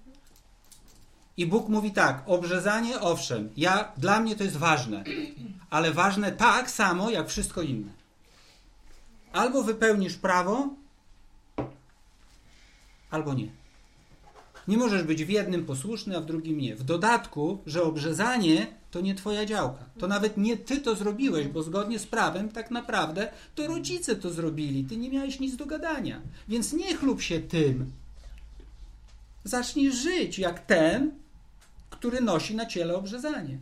I Bóg mówi tak, obrzezanie owszem, dla mnie to jest ważne, ale ważne tak samo jak wszystko inne. Albo wypełnisz prawo, albo nie. Nie możesz być w jednym posłuszny, a w drugim nie. W dodatku, że obrzezanie to nie twoja działka. To nawet nie ty to zrobiłeś, bo zgodnie z prawem tak naprawdę to rodzice to zrobili. Ty nie miałeś nic do gadania. Więc nie chlub się tym. Zacznij żyć jak ten, który nosi na ciele obrzezanie.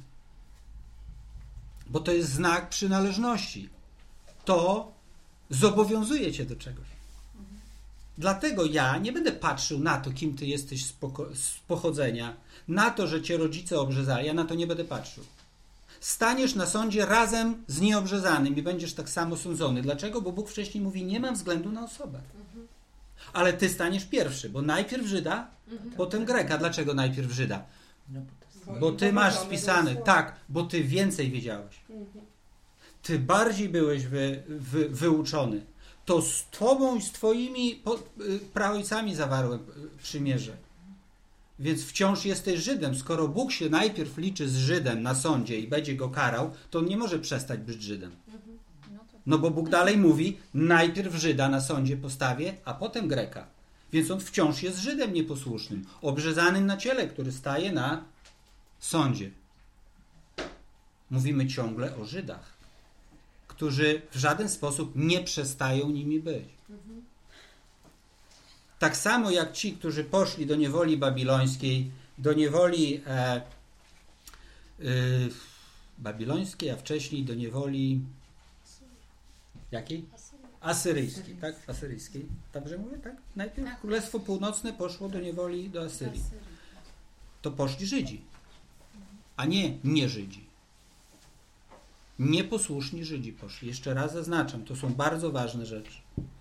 Bo to jest znak przynależności. To zobowiązuje cię do czegoś. Dlatego ja nie będę patrzył na to, kim ty jesteś z pochodzenia, na to, że cię rodzice obrzezali, ja na to nie będę patrzył. Staniesz na sądzie razem z nieobrzezanym i będziesz tak samo sądzony. Dlaczego? Bo Bóg wcześniej mówi, nie mam względu na osobę. Ale ty staniesz pierwszy, bo najpierw Żyda, potem Greka. Dlaczego najpierw Żyda? Bo ty masz spisane, tak, bo ty więcej wiedziałeś. Ty bardziej byłeś wyuczony. To z tobą i z twoimi praojcami zawarłem przymierze. Więc wciąż jesteś Żydem. Skoro Bóg się najpierw liczy z Żydem na sądzie i będzie go karał, to on nie może przestać być Żydem. No bo Bóg dalej mówi, najpierw Żyda na sądzie postawię, a potem Greka. Więc on wciąż jest Żydem nieposłusznym, obrzezanym na ciele, który staje na sądzie. Mówimy ciągle o Żydach, którzy w żaden sposób nie przestają nimi być. Tak samo jak ci, którzy poszli do niewoli babilońskiej, do niewoli babilońskiej, a wcześniej do niewoli jakiej? Asyryjskiej, tak? Asyryjskiej. Dobrze mówię, tak? Najpierw Królestwo Północne poszło do niewoli do Asyrii. To poszli Żydzi, a nie Żydzi. Nieposłuszni Żydzi poszli. Jeszcze raz zaznaczam, to są bardzo ważne rzeczy.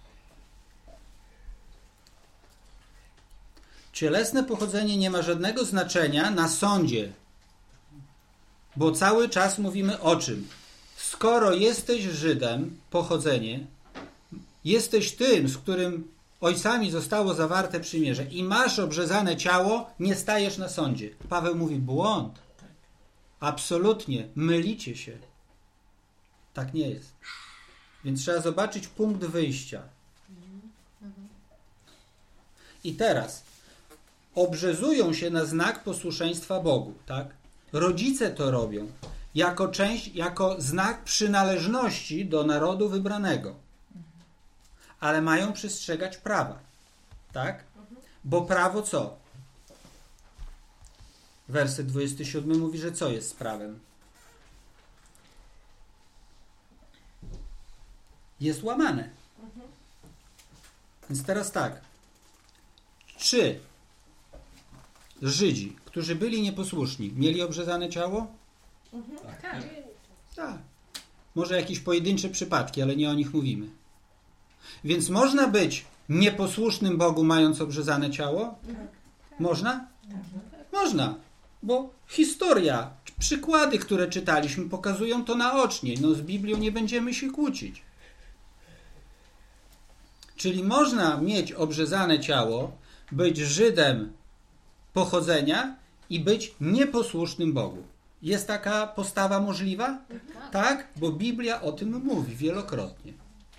Cielesne pochodzenie nie ma żadnego znaczenia na sądzie, bo cały czas mówimy o czym? Skoro jesteś Żydem, pochodzenie, jesteś tym, z którym ojcami zostało zawarte przymierze i masz obrzezane ciało, nie stajesz na sądzie. Paweł mówi, błąd. Absolutnie, mylicie się. Tak nie jest. Więc trzeba zobaczyć punkt wyjścia. I teraz obrzezują się na znak posłuszeństwa Bogu, tak? Rodzice to robią jako znak przynależności do narodu wybranego. Ale mają przestrzegać prawa, tak? Bo prawo co? Werset 27 mówi, że co jest z prawem? Jest łamane. Więc teraz tak. Czy Żydzi, którzy byli nieposłuszni, mieli obrzezane ciało? Tak. Może jakieś pojedyncze przypadki, ale nie o nich mówimy. Więc można być nieposłusznym Bogu, mając obrzezane ciało? Można? Można. Bo historia, przykłady, które czytaliśmy, pokazują to naocznie. No z Biblią nie będziemy się kłócić. Czyli można mieć obrzezane ciało, być Żydem pochodzenia i być nieposłusznym Bogu. Jest taka postawa możliwa? Tak, bo Biblia o tym mówi wielokrotnie.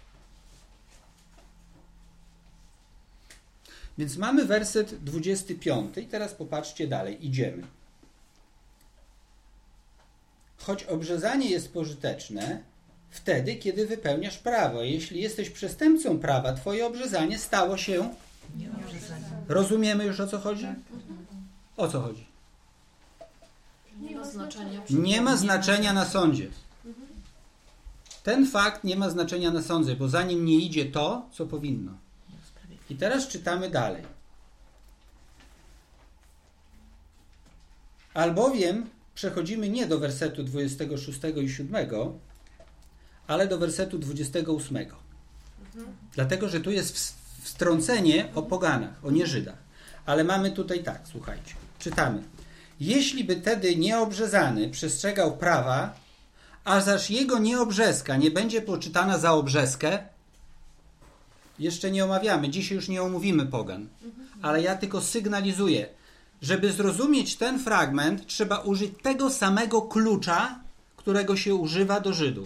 Więc mamy werset 25 i teraz popatrzcie dalej, idziemy. Choć obrzezanie jest pożyteczne wtedy, kiedy wypełniasz prawo. Jeśli jesteś przestępcą prawa, twoje obrzezanie stało się nieobrzezaniem. Rozumiemy już, o co chodzi? O co chodzi? Nie ma znaczenia na sądzie. Ten fakt nie ma znaczenia na sądzie, bo za nim nie idzie to, co powinno. I teraz czytamy dalej. Albowiem przechodzimy nie do wersetu 26 i 7, ale do wersetu 28. Dlatego, że tu jest wtrącenie o poganach, o nieżydach. Ale mamy tutaj tak, słuchajcie, czytamy. Jeśli by tedy nieobrzezany przestrzegał prawa, a zaś jego nieobrzeska nie będzie poczytana za obrzeskę, jeszcze nie omawiamy, dzisiaj już nie omówimy pogan, ale ja tylko sygnalizuję, żeby zrozumieć ten fragment, trzeba użyć tego samego klucza, którego się używa do Żydów.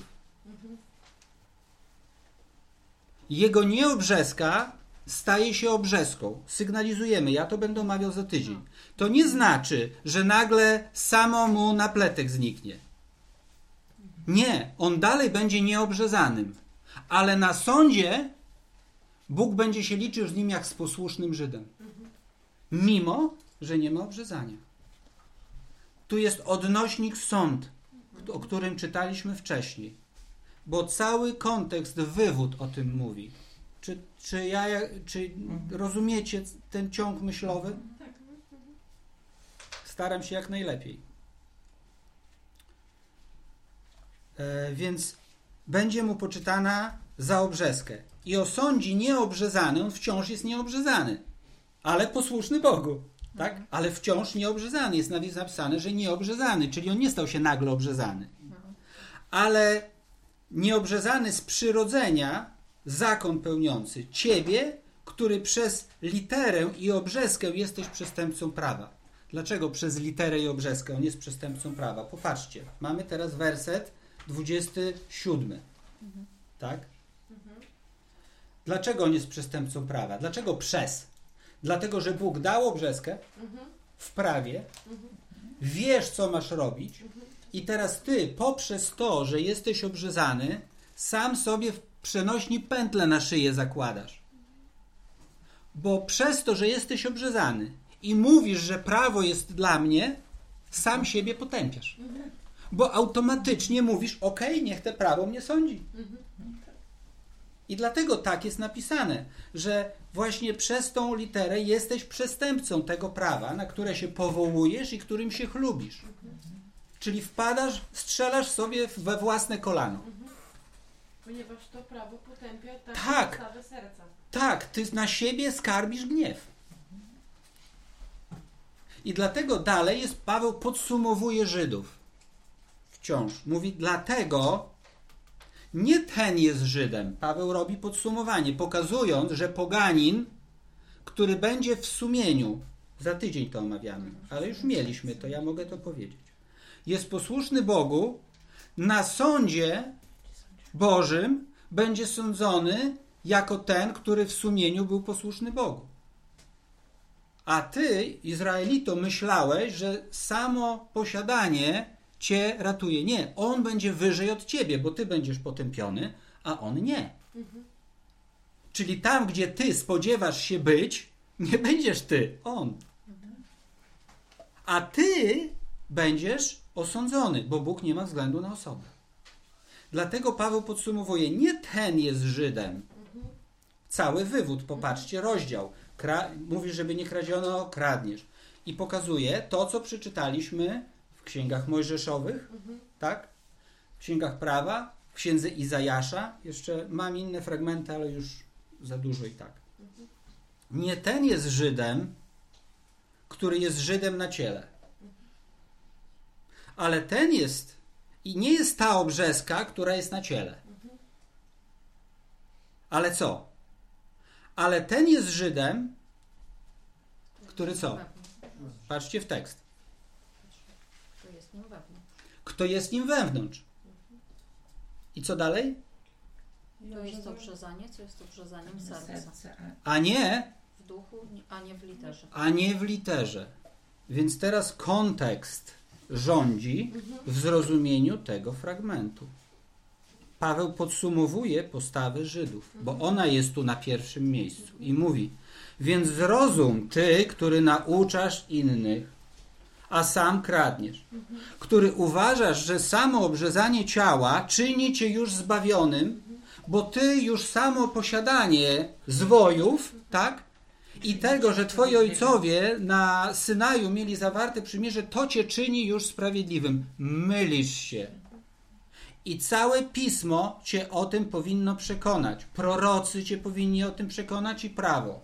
Jego nieobrzeska staje się obrzeską. Sygnalizujemy, ja to będę omawiał za tydzień. To nie znaczy, że nagle samo mu napletek zniknie. Nie, on dalej będzie nieobrzezanym. Ale na sądzie Bóg będzie się liczył z nim jak z posłusznym Żydem. Mimo, że nie ma obrzezania. Tu jest odnośnik sąd, o którym czytaliśmy wcześniej. Bo cały kontekst, wywód o tym mówi. Czy rozumiecie ten ciąg myślowy? Staram się jak najlepiej. Więc będzie mu poczytana za obrzeskę. I osądzi nieobrzezany, on wciąż jest nieobrzezany, ale posłuszny Bogu. Tak? Ale wciąż nieobrzezany. Jest napisane, że nieobrzezany, czyli on nie stał się nagle obrzezany. Ale nieobrzezany z przyrodzenia zakon pełniący ciebie, który przez literę i obrzeskę jesteś przestępcą prawa. Dlaczego przez literę i obrzeskę on jest przestępcą prawa? Popatrzcie, mamy teraz werset 27. Tak? Dlaczego on jest przestępcą prawa? Dlaczego przez? Dlatego, że Bóg dał obrzeskę w prawie, wiesz, co masz robić i teraz ty poprzez to, że jesteś obrzezany, sam sobie w przenośni pętlę na szyję zakładasz. Bo przez to, że jesteś obrzezany i mówisz, że prawo jest dla mnie, sam siebie potępiasz. Bo automatycznie mówisz, okej, niech te prawo mnie sądzi. I dlatego tak jest napisane, że właśnie przez tą literę jesteś przestępcą tego prawa, na które się powołujesz i którym się chlubisz. Czyli strzelasz sobie we własne kolano. Ponieważ to prawo potępia podstawę serca. Tak, ty na siebie skarbisz gniew. I dlatego dalej jest, Paweł podsumowuje Żydów. Wciąż. Mówi, dlatego nie ten jest Żydem. Paweł robi podsumowanie, pokazując, że poganin, który będzie w sumieniu, za tydzień to omawiamy, ale już mieliśmy to, ja mogę to powiedzieć, jest posłuszny Bogu, na sądzie Bożym będzie sądzony jako ten, który w sumieniu był posłuszny Bogu. A ty, Izraelito, myślałeś, że samo posiadanie cię ratuje. Nie, on będzie wyżej od ciebie, bo ty będziesz potępiony, a on nie. Czyli tam, gdzie ty spodziewasz się być, nie będziesz ty, on. A ty będziesz osądzony, bo Bóg nie ma względu na osobę. Dlatego Paweł podsumowuje, nie ten jest Żydem. Cały wywód, popatrzcie, rozdział. Mówi, żeby nie kradziono, kradniesz. I pokazuje to, co przeczytaliśmy w księgach mojżeszowych, tak? W księgach prawa, w księdze Izajasza. Jeszcze mam inne fragmenty, ale już za dużo i tak. Nie ten jest Żydem, który jest Żydem na ciele. Ale ten jest i nie jest ta obrzeska, która jest na ciele. Ale co? Ale ten jest Żydem, który co? Patrzcie w tekst. Kto jest nim wewnątrz. I co dalej? To jest obrzezanie, co jest obrzezaniem serca. A nie w duchu, a nie w literze. A nie w literze. Więc teraz kontekst rządzi w zrozumieniu tego fragmentu. Paweł podsumowuje postawę Żydów, bo ona jest tu na pierwszym miejscu i mówi: więc zrozum ty, który nauczasz innych, a sam kradniesz, który uważasz, że samo obrzezanie ciała czyni cię już zbawionym, bo ty już samo posiadanie zwojów, tak, i tego, że twoi ojcowie na Synaju mieli zawarte przymierze, to cię czyni już sprawiedliwym. Mylisz się. I całe Pismo cię o tym powinno przekonać. Prorocy cię powinni o tym przekonać i prawo.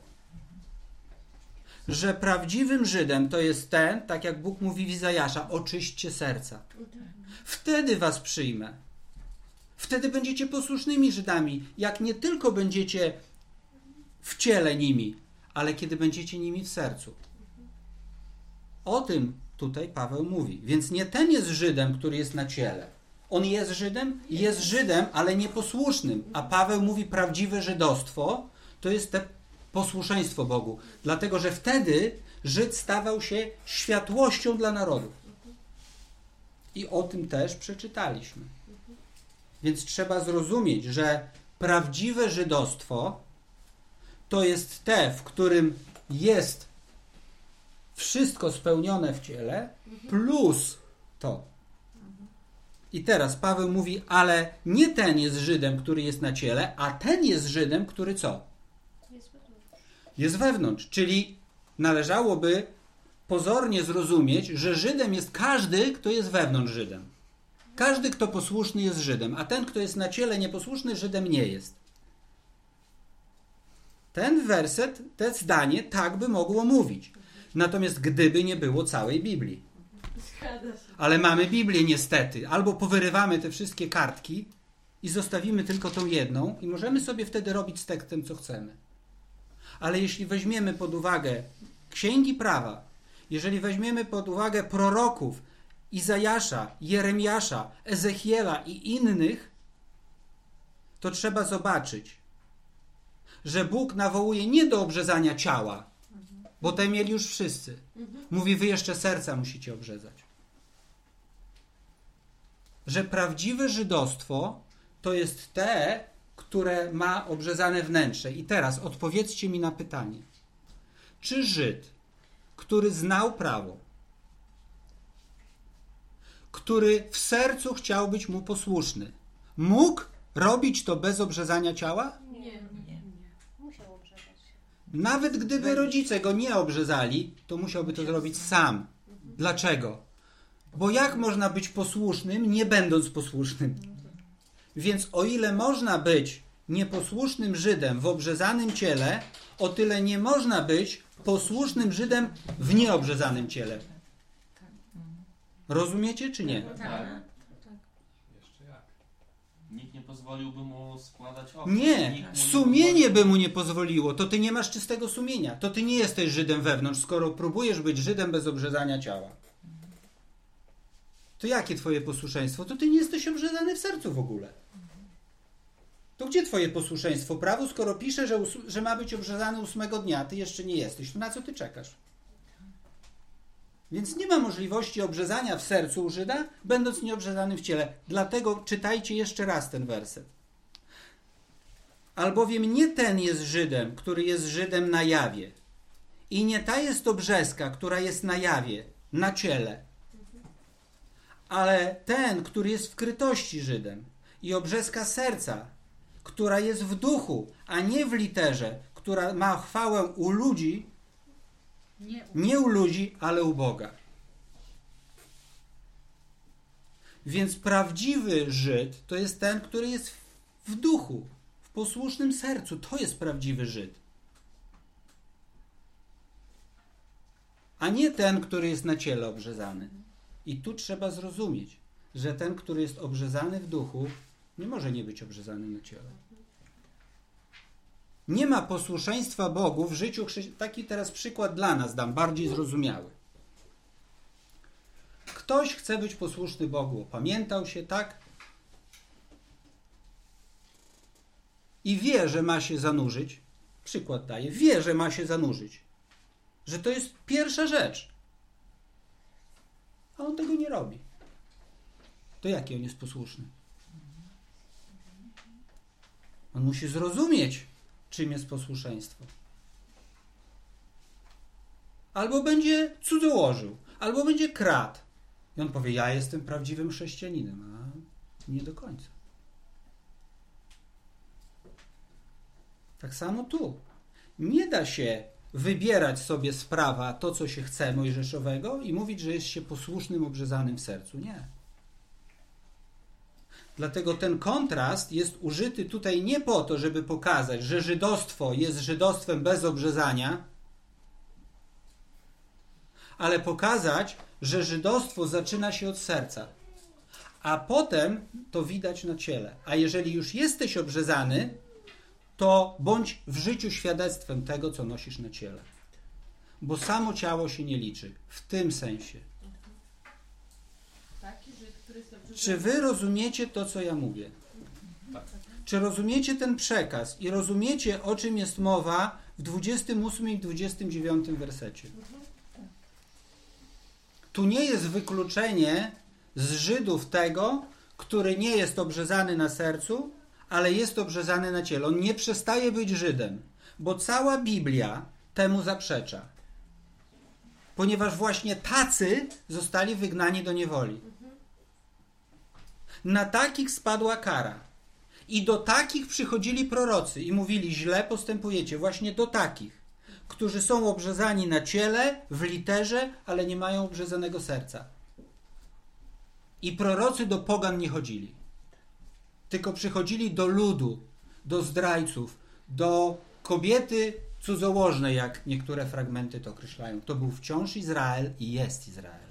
Że prawdziwym Żydem to jest ten, tak jak Bóg mówi w Izajasza, oczyśćcie serca. Wtedy was przyjmę. Wtedy będziecie posłusznymi Żydami, jak nie tylko będziecie w ciele nimi, ale kiedy będziecie nimi w sercu. O tym tutaj Paweł mówi. Więc nie ten jest Żydem, który jest na ciele. On jest Żydem? Jest Żydem, ale nieposłusznym. A Paweł mówi, prawdziwe żydostwo to jest te posłuszeństwo Bogu. Dlatego, że wtedy Żyd stawał się światłością dla narodów. I o tym też przeczytaliśmy. Więc trzeba zrozumieć, że prawdziwe żydostwo to jest te, w którym jest wszystko spełnione w ciele, plus to. I teraz Paweł mówi, ale nie ten jest Żydem, który jest na ciele, a ten jest Żydem, który co? Jest wewnątrz. Czyli należałoby pozornie zrozumieć, że Żydem jest każdy, kto jest wewnątrz Żydem. Każdy, kto posłuszny, jest Żydem, a ten, kto jest na ciele nieposłuszny, Żydem nie jest. Ten werset, to zdanie tak by mogło mówić. Natomiast gdyby nie było całej Biblii. Ale mamy Biblię niestety. Albo powyrywamy te wszystkie kartki i zostawimy tylko tą jedną i możemy sobie wtedy robić z tekstem, co chcemy. Ale jeśli weźmiemy pod uwagę Księgi Prawa, jeżeli weźmiemy pod uwagę proroków, Izajasza, Jeremiasza, Ezechiela i innych, to trzeba zobaczyć, że Bóg nawołuje nie do obrzezania ciała, bo te mieli już wszyscy. Mówi, wy jeszcze serca musicie obrzezać. Że prawdziwe żydostwo to jest te, które ma obrzezane wnętrze. I teraz odpowiedzcie mi na pytanie. Czy Żyd, który znał prawo, który w sercu chciał być mu posłuszny, mógł robić to bez obrzezania ciała? Nie. Musiał obrzezać się. Nawet gdyby rodzice go nie obrzezali, to musiałby to zrobić sam. Dlaczego? Bo jak można być posłusznym, nie będąc posłusznym? Więc o ile można być nieposłusznym Żydem w obrzezanym ciele, o tyle nie można być posłusznym Żydem w nieobrzezanym ciele. Rozumiecie czy nie? Tak. Jeszcze jak? Nikt nie pozwoliłby mu składać ofert. Nie, Nikt mu sumienie by mu nie pozwoliło. To ty nie masz czystego sumienia. To ty nie jesteś Żydem wewnątrz, skoro próbujesz być Żydem bez obrzezania ciała. To jakie twoje posłuszeństwo? To ty nie jesteś obrzezany w sercu w ogóle. To gdzie twoje posłuszeństwo prawu, skoro pisze, że ma być obrzezany 8 dnia, a ty jeszcze nie jesteś? To na co ty czekasz? Więc nie ma możliwości obrzezania w sercu u Żyda, będąc nieobrzezanym w ciele. Dlatego czytajcie jeszcze raz ten werset. Albowiem nie ten jest Żydem, który jest Żydem na jawie. I nie ta jest obrzeska, która jest na jawie, na ciele. Ale ten, który jest w krytości Żydem. I obrzeska serca, która jest w duchu, a nie w literze, która ma chwałę u ludzi, nie u ludzi, ale u Boga. Więc prawdziwy Żyd to jest ten, który jest w duchu, w posłusznym sercu. To jest prawdziwy Żyd. A nie ten, który jest na ciele obrzezany. I tu trzeba zrozumieć, że ten, który jest obrzezany w duchu, nie może nie być obrzezany na ciele. Nie ma posłuszeństwa Bogu w życiu chrześcijanina. Taki teraz przykład dla nas dam, bardziej zrozumiały. Ktoś chce być posłuszny Bogu, opamiętał się, tak? I wie, że ma się zanurzyć. Przykład daję. Wie, że ma się zanurzyć. Że to jest pierwsza rzecz. A on tego nie robi. To jaki on jest posłuszny? On musi zrozumieć, czym jest posłuszeństwo. Albo będzie cudzołożył, albo będzie kradł. I on powie, ja jestem prawdziwym chrześcijaninem, a nie do końca. Tak samo tu. Nie da się wybierać sobie z prawa to, co się chce mojżeszowego i mówić, że jest się posłusznym, obrzezanym w sercu. Nie. Dlatego ten kontrast jest użyty tutaj nie po to, żeby pokazać, że żydostwo jest żydostwem bez obrzezania, ale pokazać, że żydostwo zaczyna się od serca, a potem to widać na ciele. A jeżeli już jesteś obrzezany, to bądź w życiu świadectwem tego, co nosisz na ciele. Bo samo ciało się nie liczy. W tym sensie. Taki Żyd, który jest obrzezany. Czy wy rozumiecie to, co ja mówię? Tak. Czy rozumiecie ten przekaz i rozumiecie, o czym jest mowa w 28 i 29 wersecie? Tu nie jest wykluczenie z Żydów tego, który nie jest obrzezany na sercu, ale jest obrzezany na ciele. On nie przestaje być Żydem, bo cała Biblia temu zaprzecza. Ponieważ właśnie tacy zostali wygnani do niewoli. Na takich spadła kara. I do takich przychodzili prorocy i mówili, źle postępujecie. Właśnie do takich, którzy są obrzezani na ciele, w literze, ale nie mają obrzezanego serca. I prorocy do pogan nie chodzili. Tylko przychodzili do ludu, do zdrajców, do kobiety cudzołożnej, jak niektóre fragmenty to określają. To był wciąż Izrael i jest Izrael.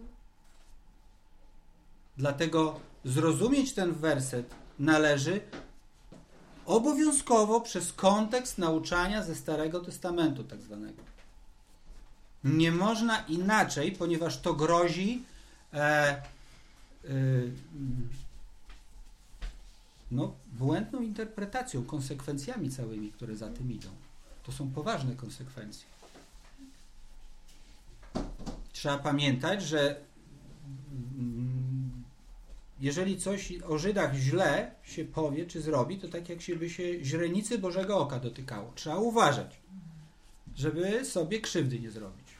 Dlatego zrozumieć ten werset należy obowiązkowo przez kontekst nauczania ze Starego Testamentu tak zwanego. Nie można inaczej, ponieważ to grozi błędną interpretacją, konsekwencjami całymi, które za tym idą. To są poważne konsekwencje. Trzeba pamiętać, że jeżeli coś o Żydach źle się powie czy zrobi, to tak jak by się źrenicy Bożego Oka dotykało. Trzeba uważać, żeby sobie krzywdy nie zrobić.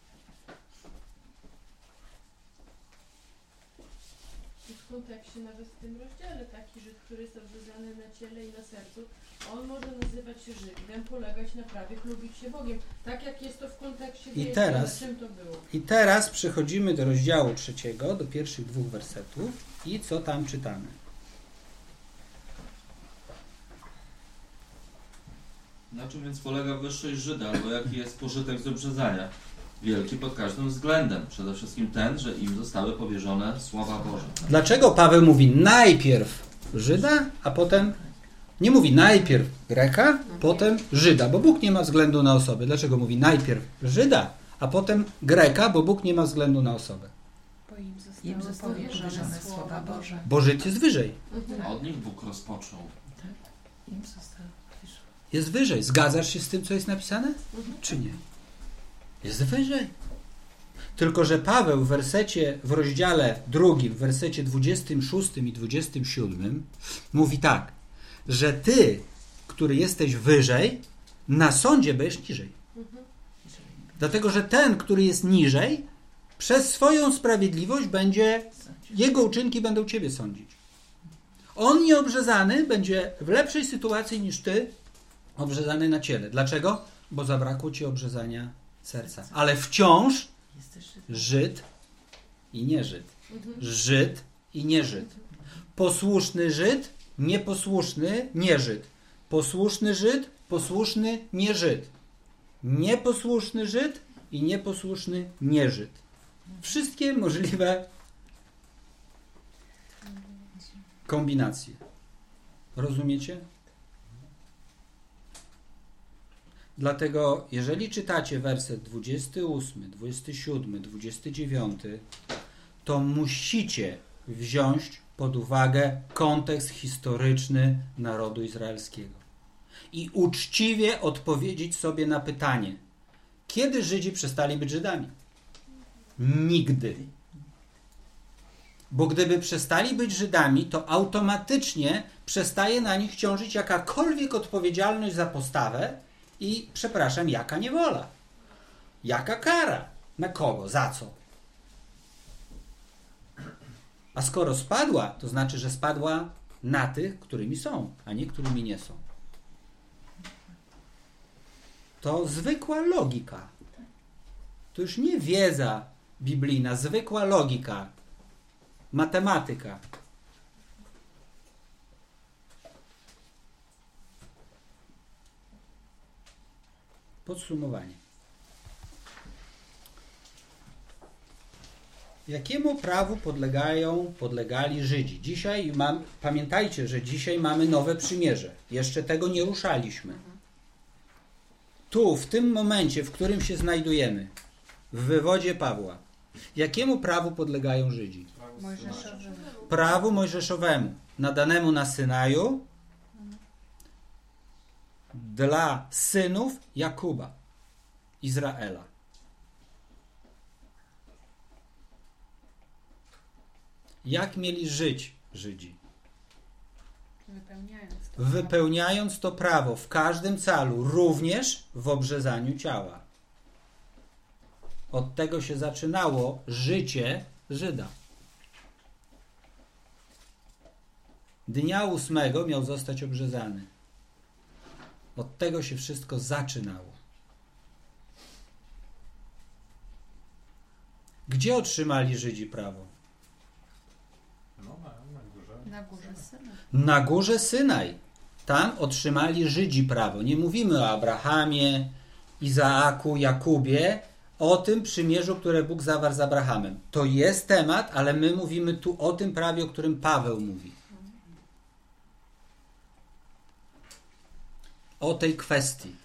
W kontekście nawet w tym rozdziale taki Żyd, który jest obrzezany na ciele i na sercu, on może nazywać się Żydem, polegać na prawie, chlubić się Bogiem. Tak jak jest to w kontekście czym to było. I teraz przechodzimy do rozdziału 3, do pierwszych 2 wersetów i co tam czytamy. Na czym więc polega wyższość Żyda, albo jaki jest pożytek z obrzezania? Wielki pod każdym względem. Przede wszystkim ten, że im zostały powierzone słowa Boże. Dlaczego Paweł mówi najpierw Żyda, a potem nie mówi najpierw Greka, potem Żyda, bo Bóg nie ma względu na osobę. Dlaczego mówi najpierw Żyda, a potem Greka, bo Bóg nie ma względu na osobę? Bo im zostały powierzone słowa Boże. Bo Żyd jest wyżej. Od nich Bóg rozpoczął. Im zostały Jest wyżej. Zgadzasz się z tym, co jest napisane? Czy nie? Jest wyżej. Tylko że Paweł w rozdziale 2, w wersecie 26 i 27 mówi tak, że ty, który jesteś wyżej, na sądzie będziesz niżej. Dlatego, że ten, który jest niżej, przez swoją sprawiedliwość jego uczynki będą ciebie sądzić. On nieobrzezany będzie w lepszej sytuacji niż ty, obrzezany na ciele. Dlaczego? Bo zabrakło ci obrzezania serca. Ale wciąż Żyd i nie Żyd. Żyd i nie Żyd. Posłuszny Żyd, nieposłuszny nie Żyd. Posłuszny Żyd, posłuszny nie Żyd. Nieposłuszny Żyd i nieposłuszny nie Żyd. Wszystkie możliwe kombinacje. Rozumiecie? Dlatego, jeżeli czytacie werset 28, 27, 29, to musicie wziąć pod uwagę kontekst historyczny narodu izraelskiego i uczciwie odpowiedzieć sobie na pytanie, kiedy Żydzi przestali być Żydami? Nigdy. Bo gdyby przestali być Żydami, to automatycznie przestaje na nich ciążyć jakakolwiek odpowiedzialność za postawę i, przepraszam, jaka niewola? Jaka kara? Na kogo? Za co? A skoro spadła, to znaczy, że spadła na tych, którymi są, a nie którymi nie są. To zwykła logika. To już nie wiedza biblijna, zwykła logika, matematyka. Podsumowanie. Jakiemu prawu podlegali Żydzi? Pamiętajcie, że dzisiaj mamy nowe przymierze. Jeszcze tego nie ruszaliśmy. Tu, w tym momencie, w którym się znajdujemy, w wywodzie Pawła, jakiemu prawu podlegają Żydzi? Prawu mojżeszowemu, nadanemu na Synaju dla synów Jakuba, Izraela. Jak mieli żyć Żydzi? Wypełniając to prawo w każdym calu, również w obrzezaniu ciała. Od tego się zaczynało życie Żyda. Dnia 8 miał zostać obrzezany. Od tego się wszystko zaczynało. Gdzie otrzymali Żydzi prawo? Na górze Synaj. Na górze Synaj. Tam otrzymali Żydzi prawo. Nie mówimy o Abrahamie, Izaaku, Jakubie, o tym przymierzu, które Bóg zawarł z Abrahamem. To jest temat, ale my mówimy tu o tym prawie, o którym Paweł mówi. O tej kwestii.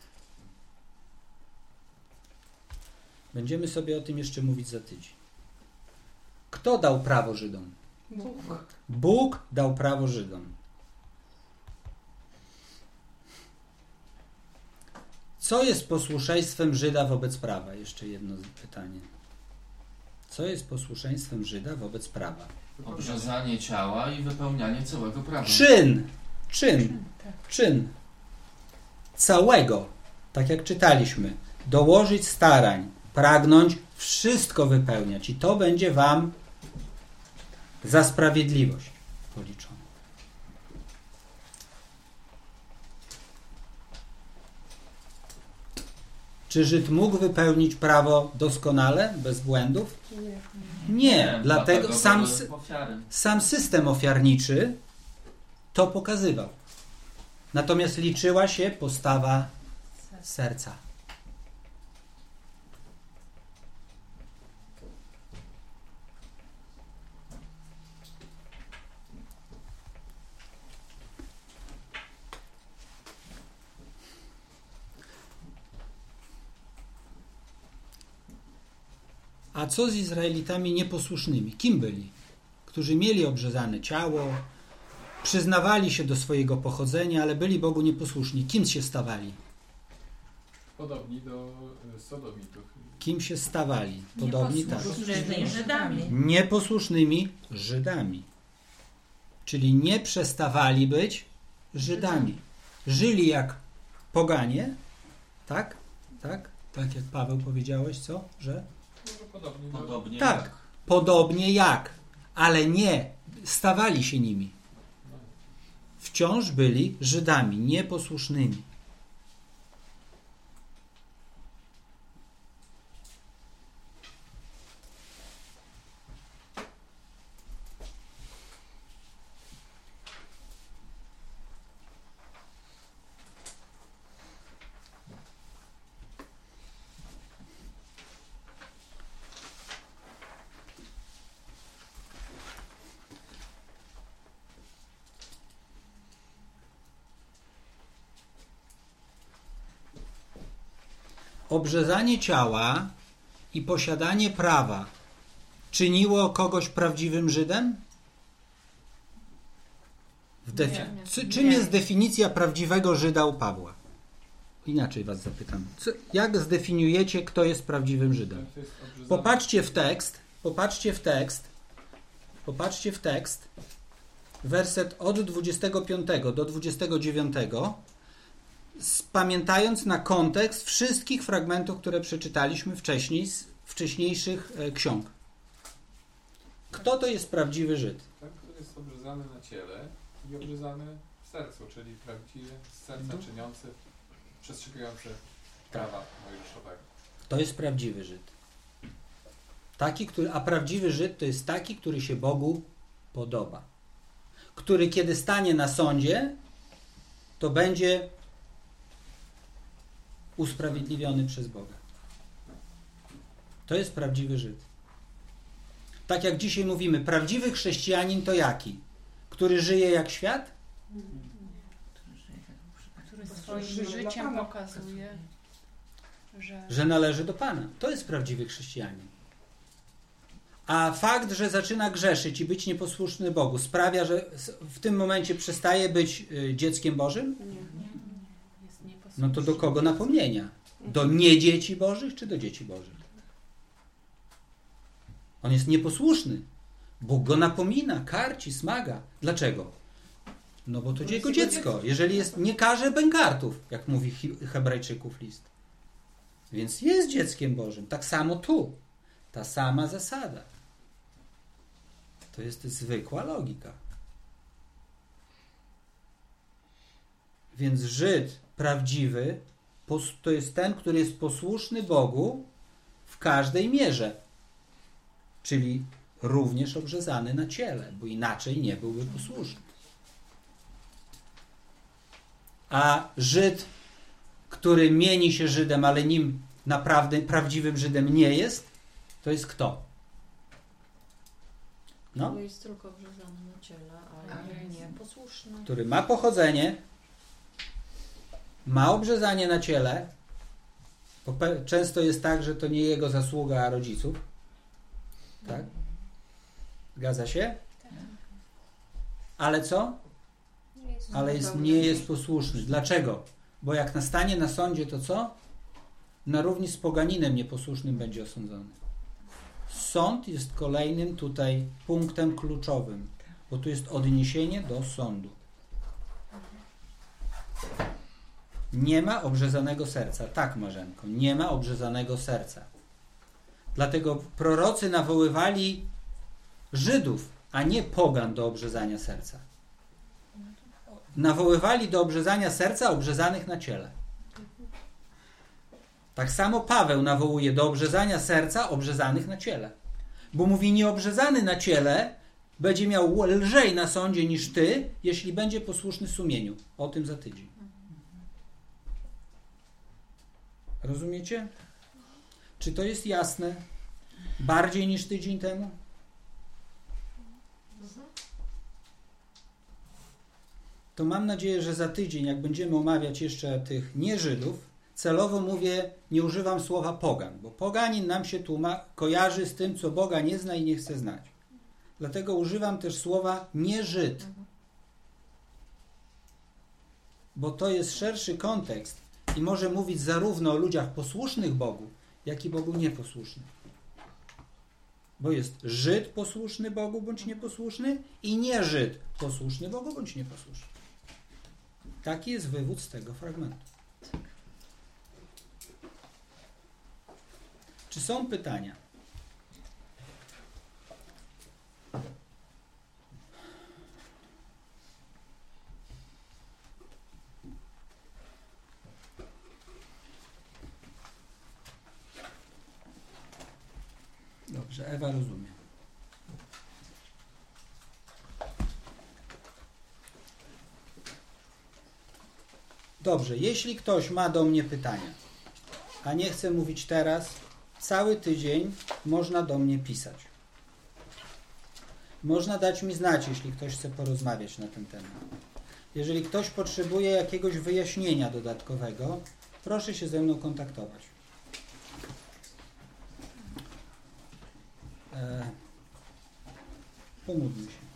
Będziemy sobie o tym jeszcze mówić za tydzień. Kto dał prawo Żydom? Bóg dał prawo Żydom. Co jest posłuszeństwem Żyda wobec prawa? Jeszcze jedno pytanie. Co jest posłuszeństwem Żyda wobec prawa? Obrzezanie ciała i wypełnianie całego prawa. Czyn. Całego. Tak jak czytaliśmy. Dołożyć starań, pragnąć wszystko wypełniać. I to będzie wam za sprawiedliwość policzone. Czy Żyd mógł wypełnić prawo doskonale, bez błędów? Nie. Dlatego sam system ofiarniczy to pokazywał. Natomiast liczyła się postawa serca. A co z Izraelitami nieposłusznymi? Kim byli? Którzy mieli obrzezane ciało, przyznawali się do swojego pochodzenia, ale byli Bogu nieposłuszni. Kim się stawali? Podobni do sodomitów. Kim się stawali? Podobni, tak. Żydami. Nieposłusznymi Żydami. Czyli nie przestawali być Żydami. Żyli jak poganie, tak? Tak? Tak jak Paweł powiedziałeś, co? Że? Podobnie tak, jak. podobnie jak, ale nie stawali się nimi. Wciąż byli Żydami, nieposłusznymi. Obrzezanie ciała i posiadanie prawa czyniło kogoś prawdziwym Żydem? Czym jest definicja prawdziwego Żyda u Pawła? Inaczej was zapytam. Jak zdefiniujecie, kto jest prawdziwym Żydem? Popatrzcie w tekst. Werset od 25 do 29, pamiętając na kontekst wszystkich fragmentów, które przeczytaliśmy wcześniej z wcześniejszych ksiąg. Kto to jest prawdziwy Żyd? Ten, który jest obrzezany na ciele i obrzezany w sercu, czyli prawdziwie z serca czyniący, przestrzegający prawa mojżeszowego. To jest prawdziwy Żyd. A prawdziwy Żyd to jest taki, który się Bogu podoba. Który kiedy stanie na sądzie, to będzie usprawiedliwiony przez Boga. To jest prawdziwy Żyd. Tak jak dzisiaj mówimy, prawdziwy chrześcijanin to jaki? Który żyje jak świat? Który swoim życiem pokazuje, że należy do Pana. To jest prawdziwy chrześcijanin. A fakt, że zaczyna grzeszyć i być nieposłuszny Bogu, sprawia, że w tym momencie przestaje być dzieckiem Bożym? No to do kogo napomnienia? Do niedzieci Bożych czy do dzieci Bożych? On jest nieposłuszny. Bóg go napomina, karci, smaga. Dlaczego? No bo to jego dziecko. Jeżeli jest, nie karze bękartów, jak mówi Hebrajczyków list. Więc jest dzieckiem Bożym. Tak samo tu. Ta sama zasada. To jest zwykła logika. Więc Żyd prawdziwy to jest ten, który jest posłuszny Bogu w każdej mierze. Czyli również obrzezany na ciele, bo inaczej nie byłby posłuszny. A Żyd, który mieni się Żydem, ale nim naprawdę prawdziwym Żydem nie jest, to jest kto? No? To jest tylko obrzezany na ciele, ale nie posłuszny. Który ma pochodzenie, ma obrzezanie na ciele, bo często jest tak, że to nie jego zasługa, a rodziców. Tak? Zgadza się? Ale co? Ale nie jest posłuszny. Dlaczego? Bo jak nastanie na sądzie, to co? Na równi z poganinem nieposłusznym będzie osądzony. Sąd jest kolejnym tutaj punktem kluczowym, bo tu jest odniesienie do sądu. Nie ma obrzezanego serca. Tak, Marzenko, nie ma obrzezanego serca. Dlatego prorocy nawoływali Żydów, a nie pogan do obrzezania serca. Nawoływali do obrzezania serca obrzezanych na ciele. Tak samo Paweł nawołuje do obrzezania serca obrzezanych na ciele. Bo mówi, nieobrzezany na ciele będzie miał lżej na sądzie niż ty, jeśli będzie posłuszny sumieniu. O tym za tydzień. Rozumiecie? Czy to jest jasne? Bardziej niż tydzień temu? To mam nadzieję, że za tydzień, jak będziemy omawiać jeszcze tych nie-Żydów, celowo mówię, nie używam słowa pogan, bo poganin nam się kojarzy z tym, co Boga nie zna i nie chce znać. Dlatego używam też słowa nie-Żyd. Bo to jest szerszy kontekst i może mówić zarówno o ludziach posłusznych Bogu, jak i Bogu nieposłusznych. Bo jest Żyd posłuszny Bogu bądź nieposłuszny i nie-Żyd posłuszny Bogu bądź nieposłuszny. Taki jest wywód z tego fragmentu. Czy są pytania? Dobrze, Ewa rozumie. Dobrze, jeśli ktoś ma do mnie pytania, a nie chce mówić teraz, cały tydzień można do mnie pisać. Można dać mi znać, jeśli ktoś chce porozmawiać na ten temat. Jeżeli ktoś potrzebuje jakiegoś wyjaśnienia dodatkowego, proszę się ze mną kontaktować. Pomódlmy się.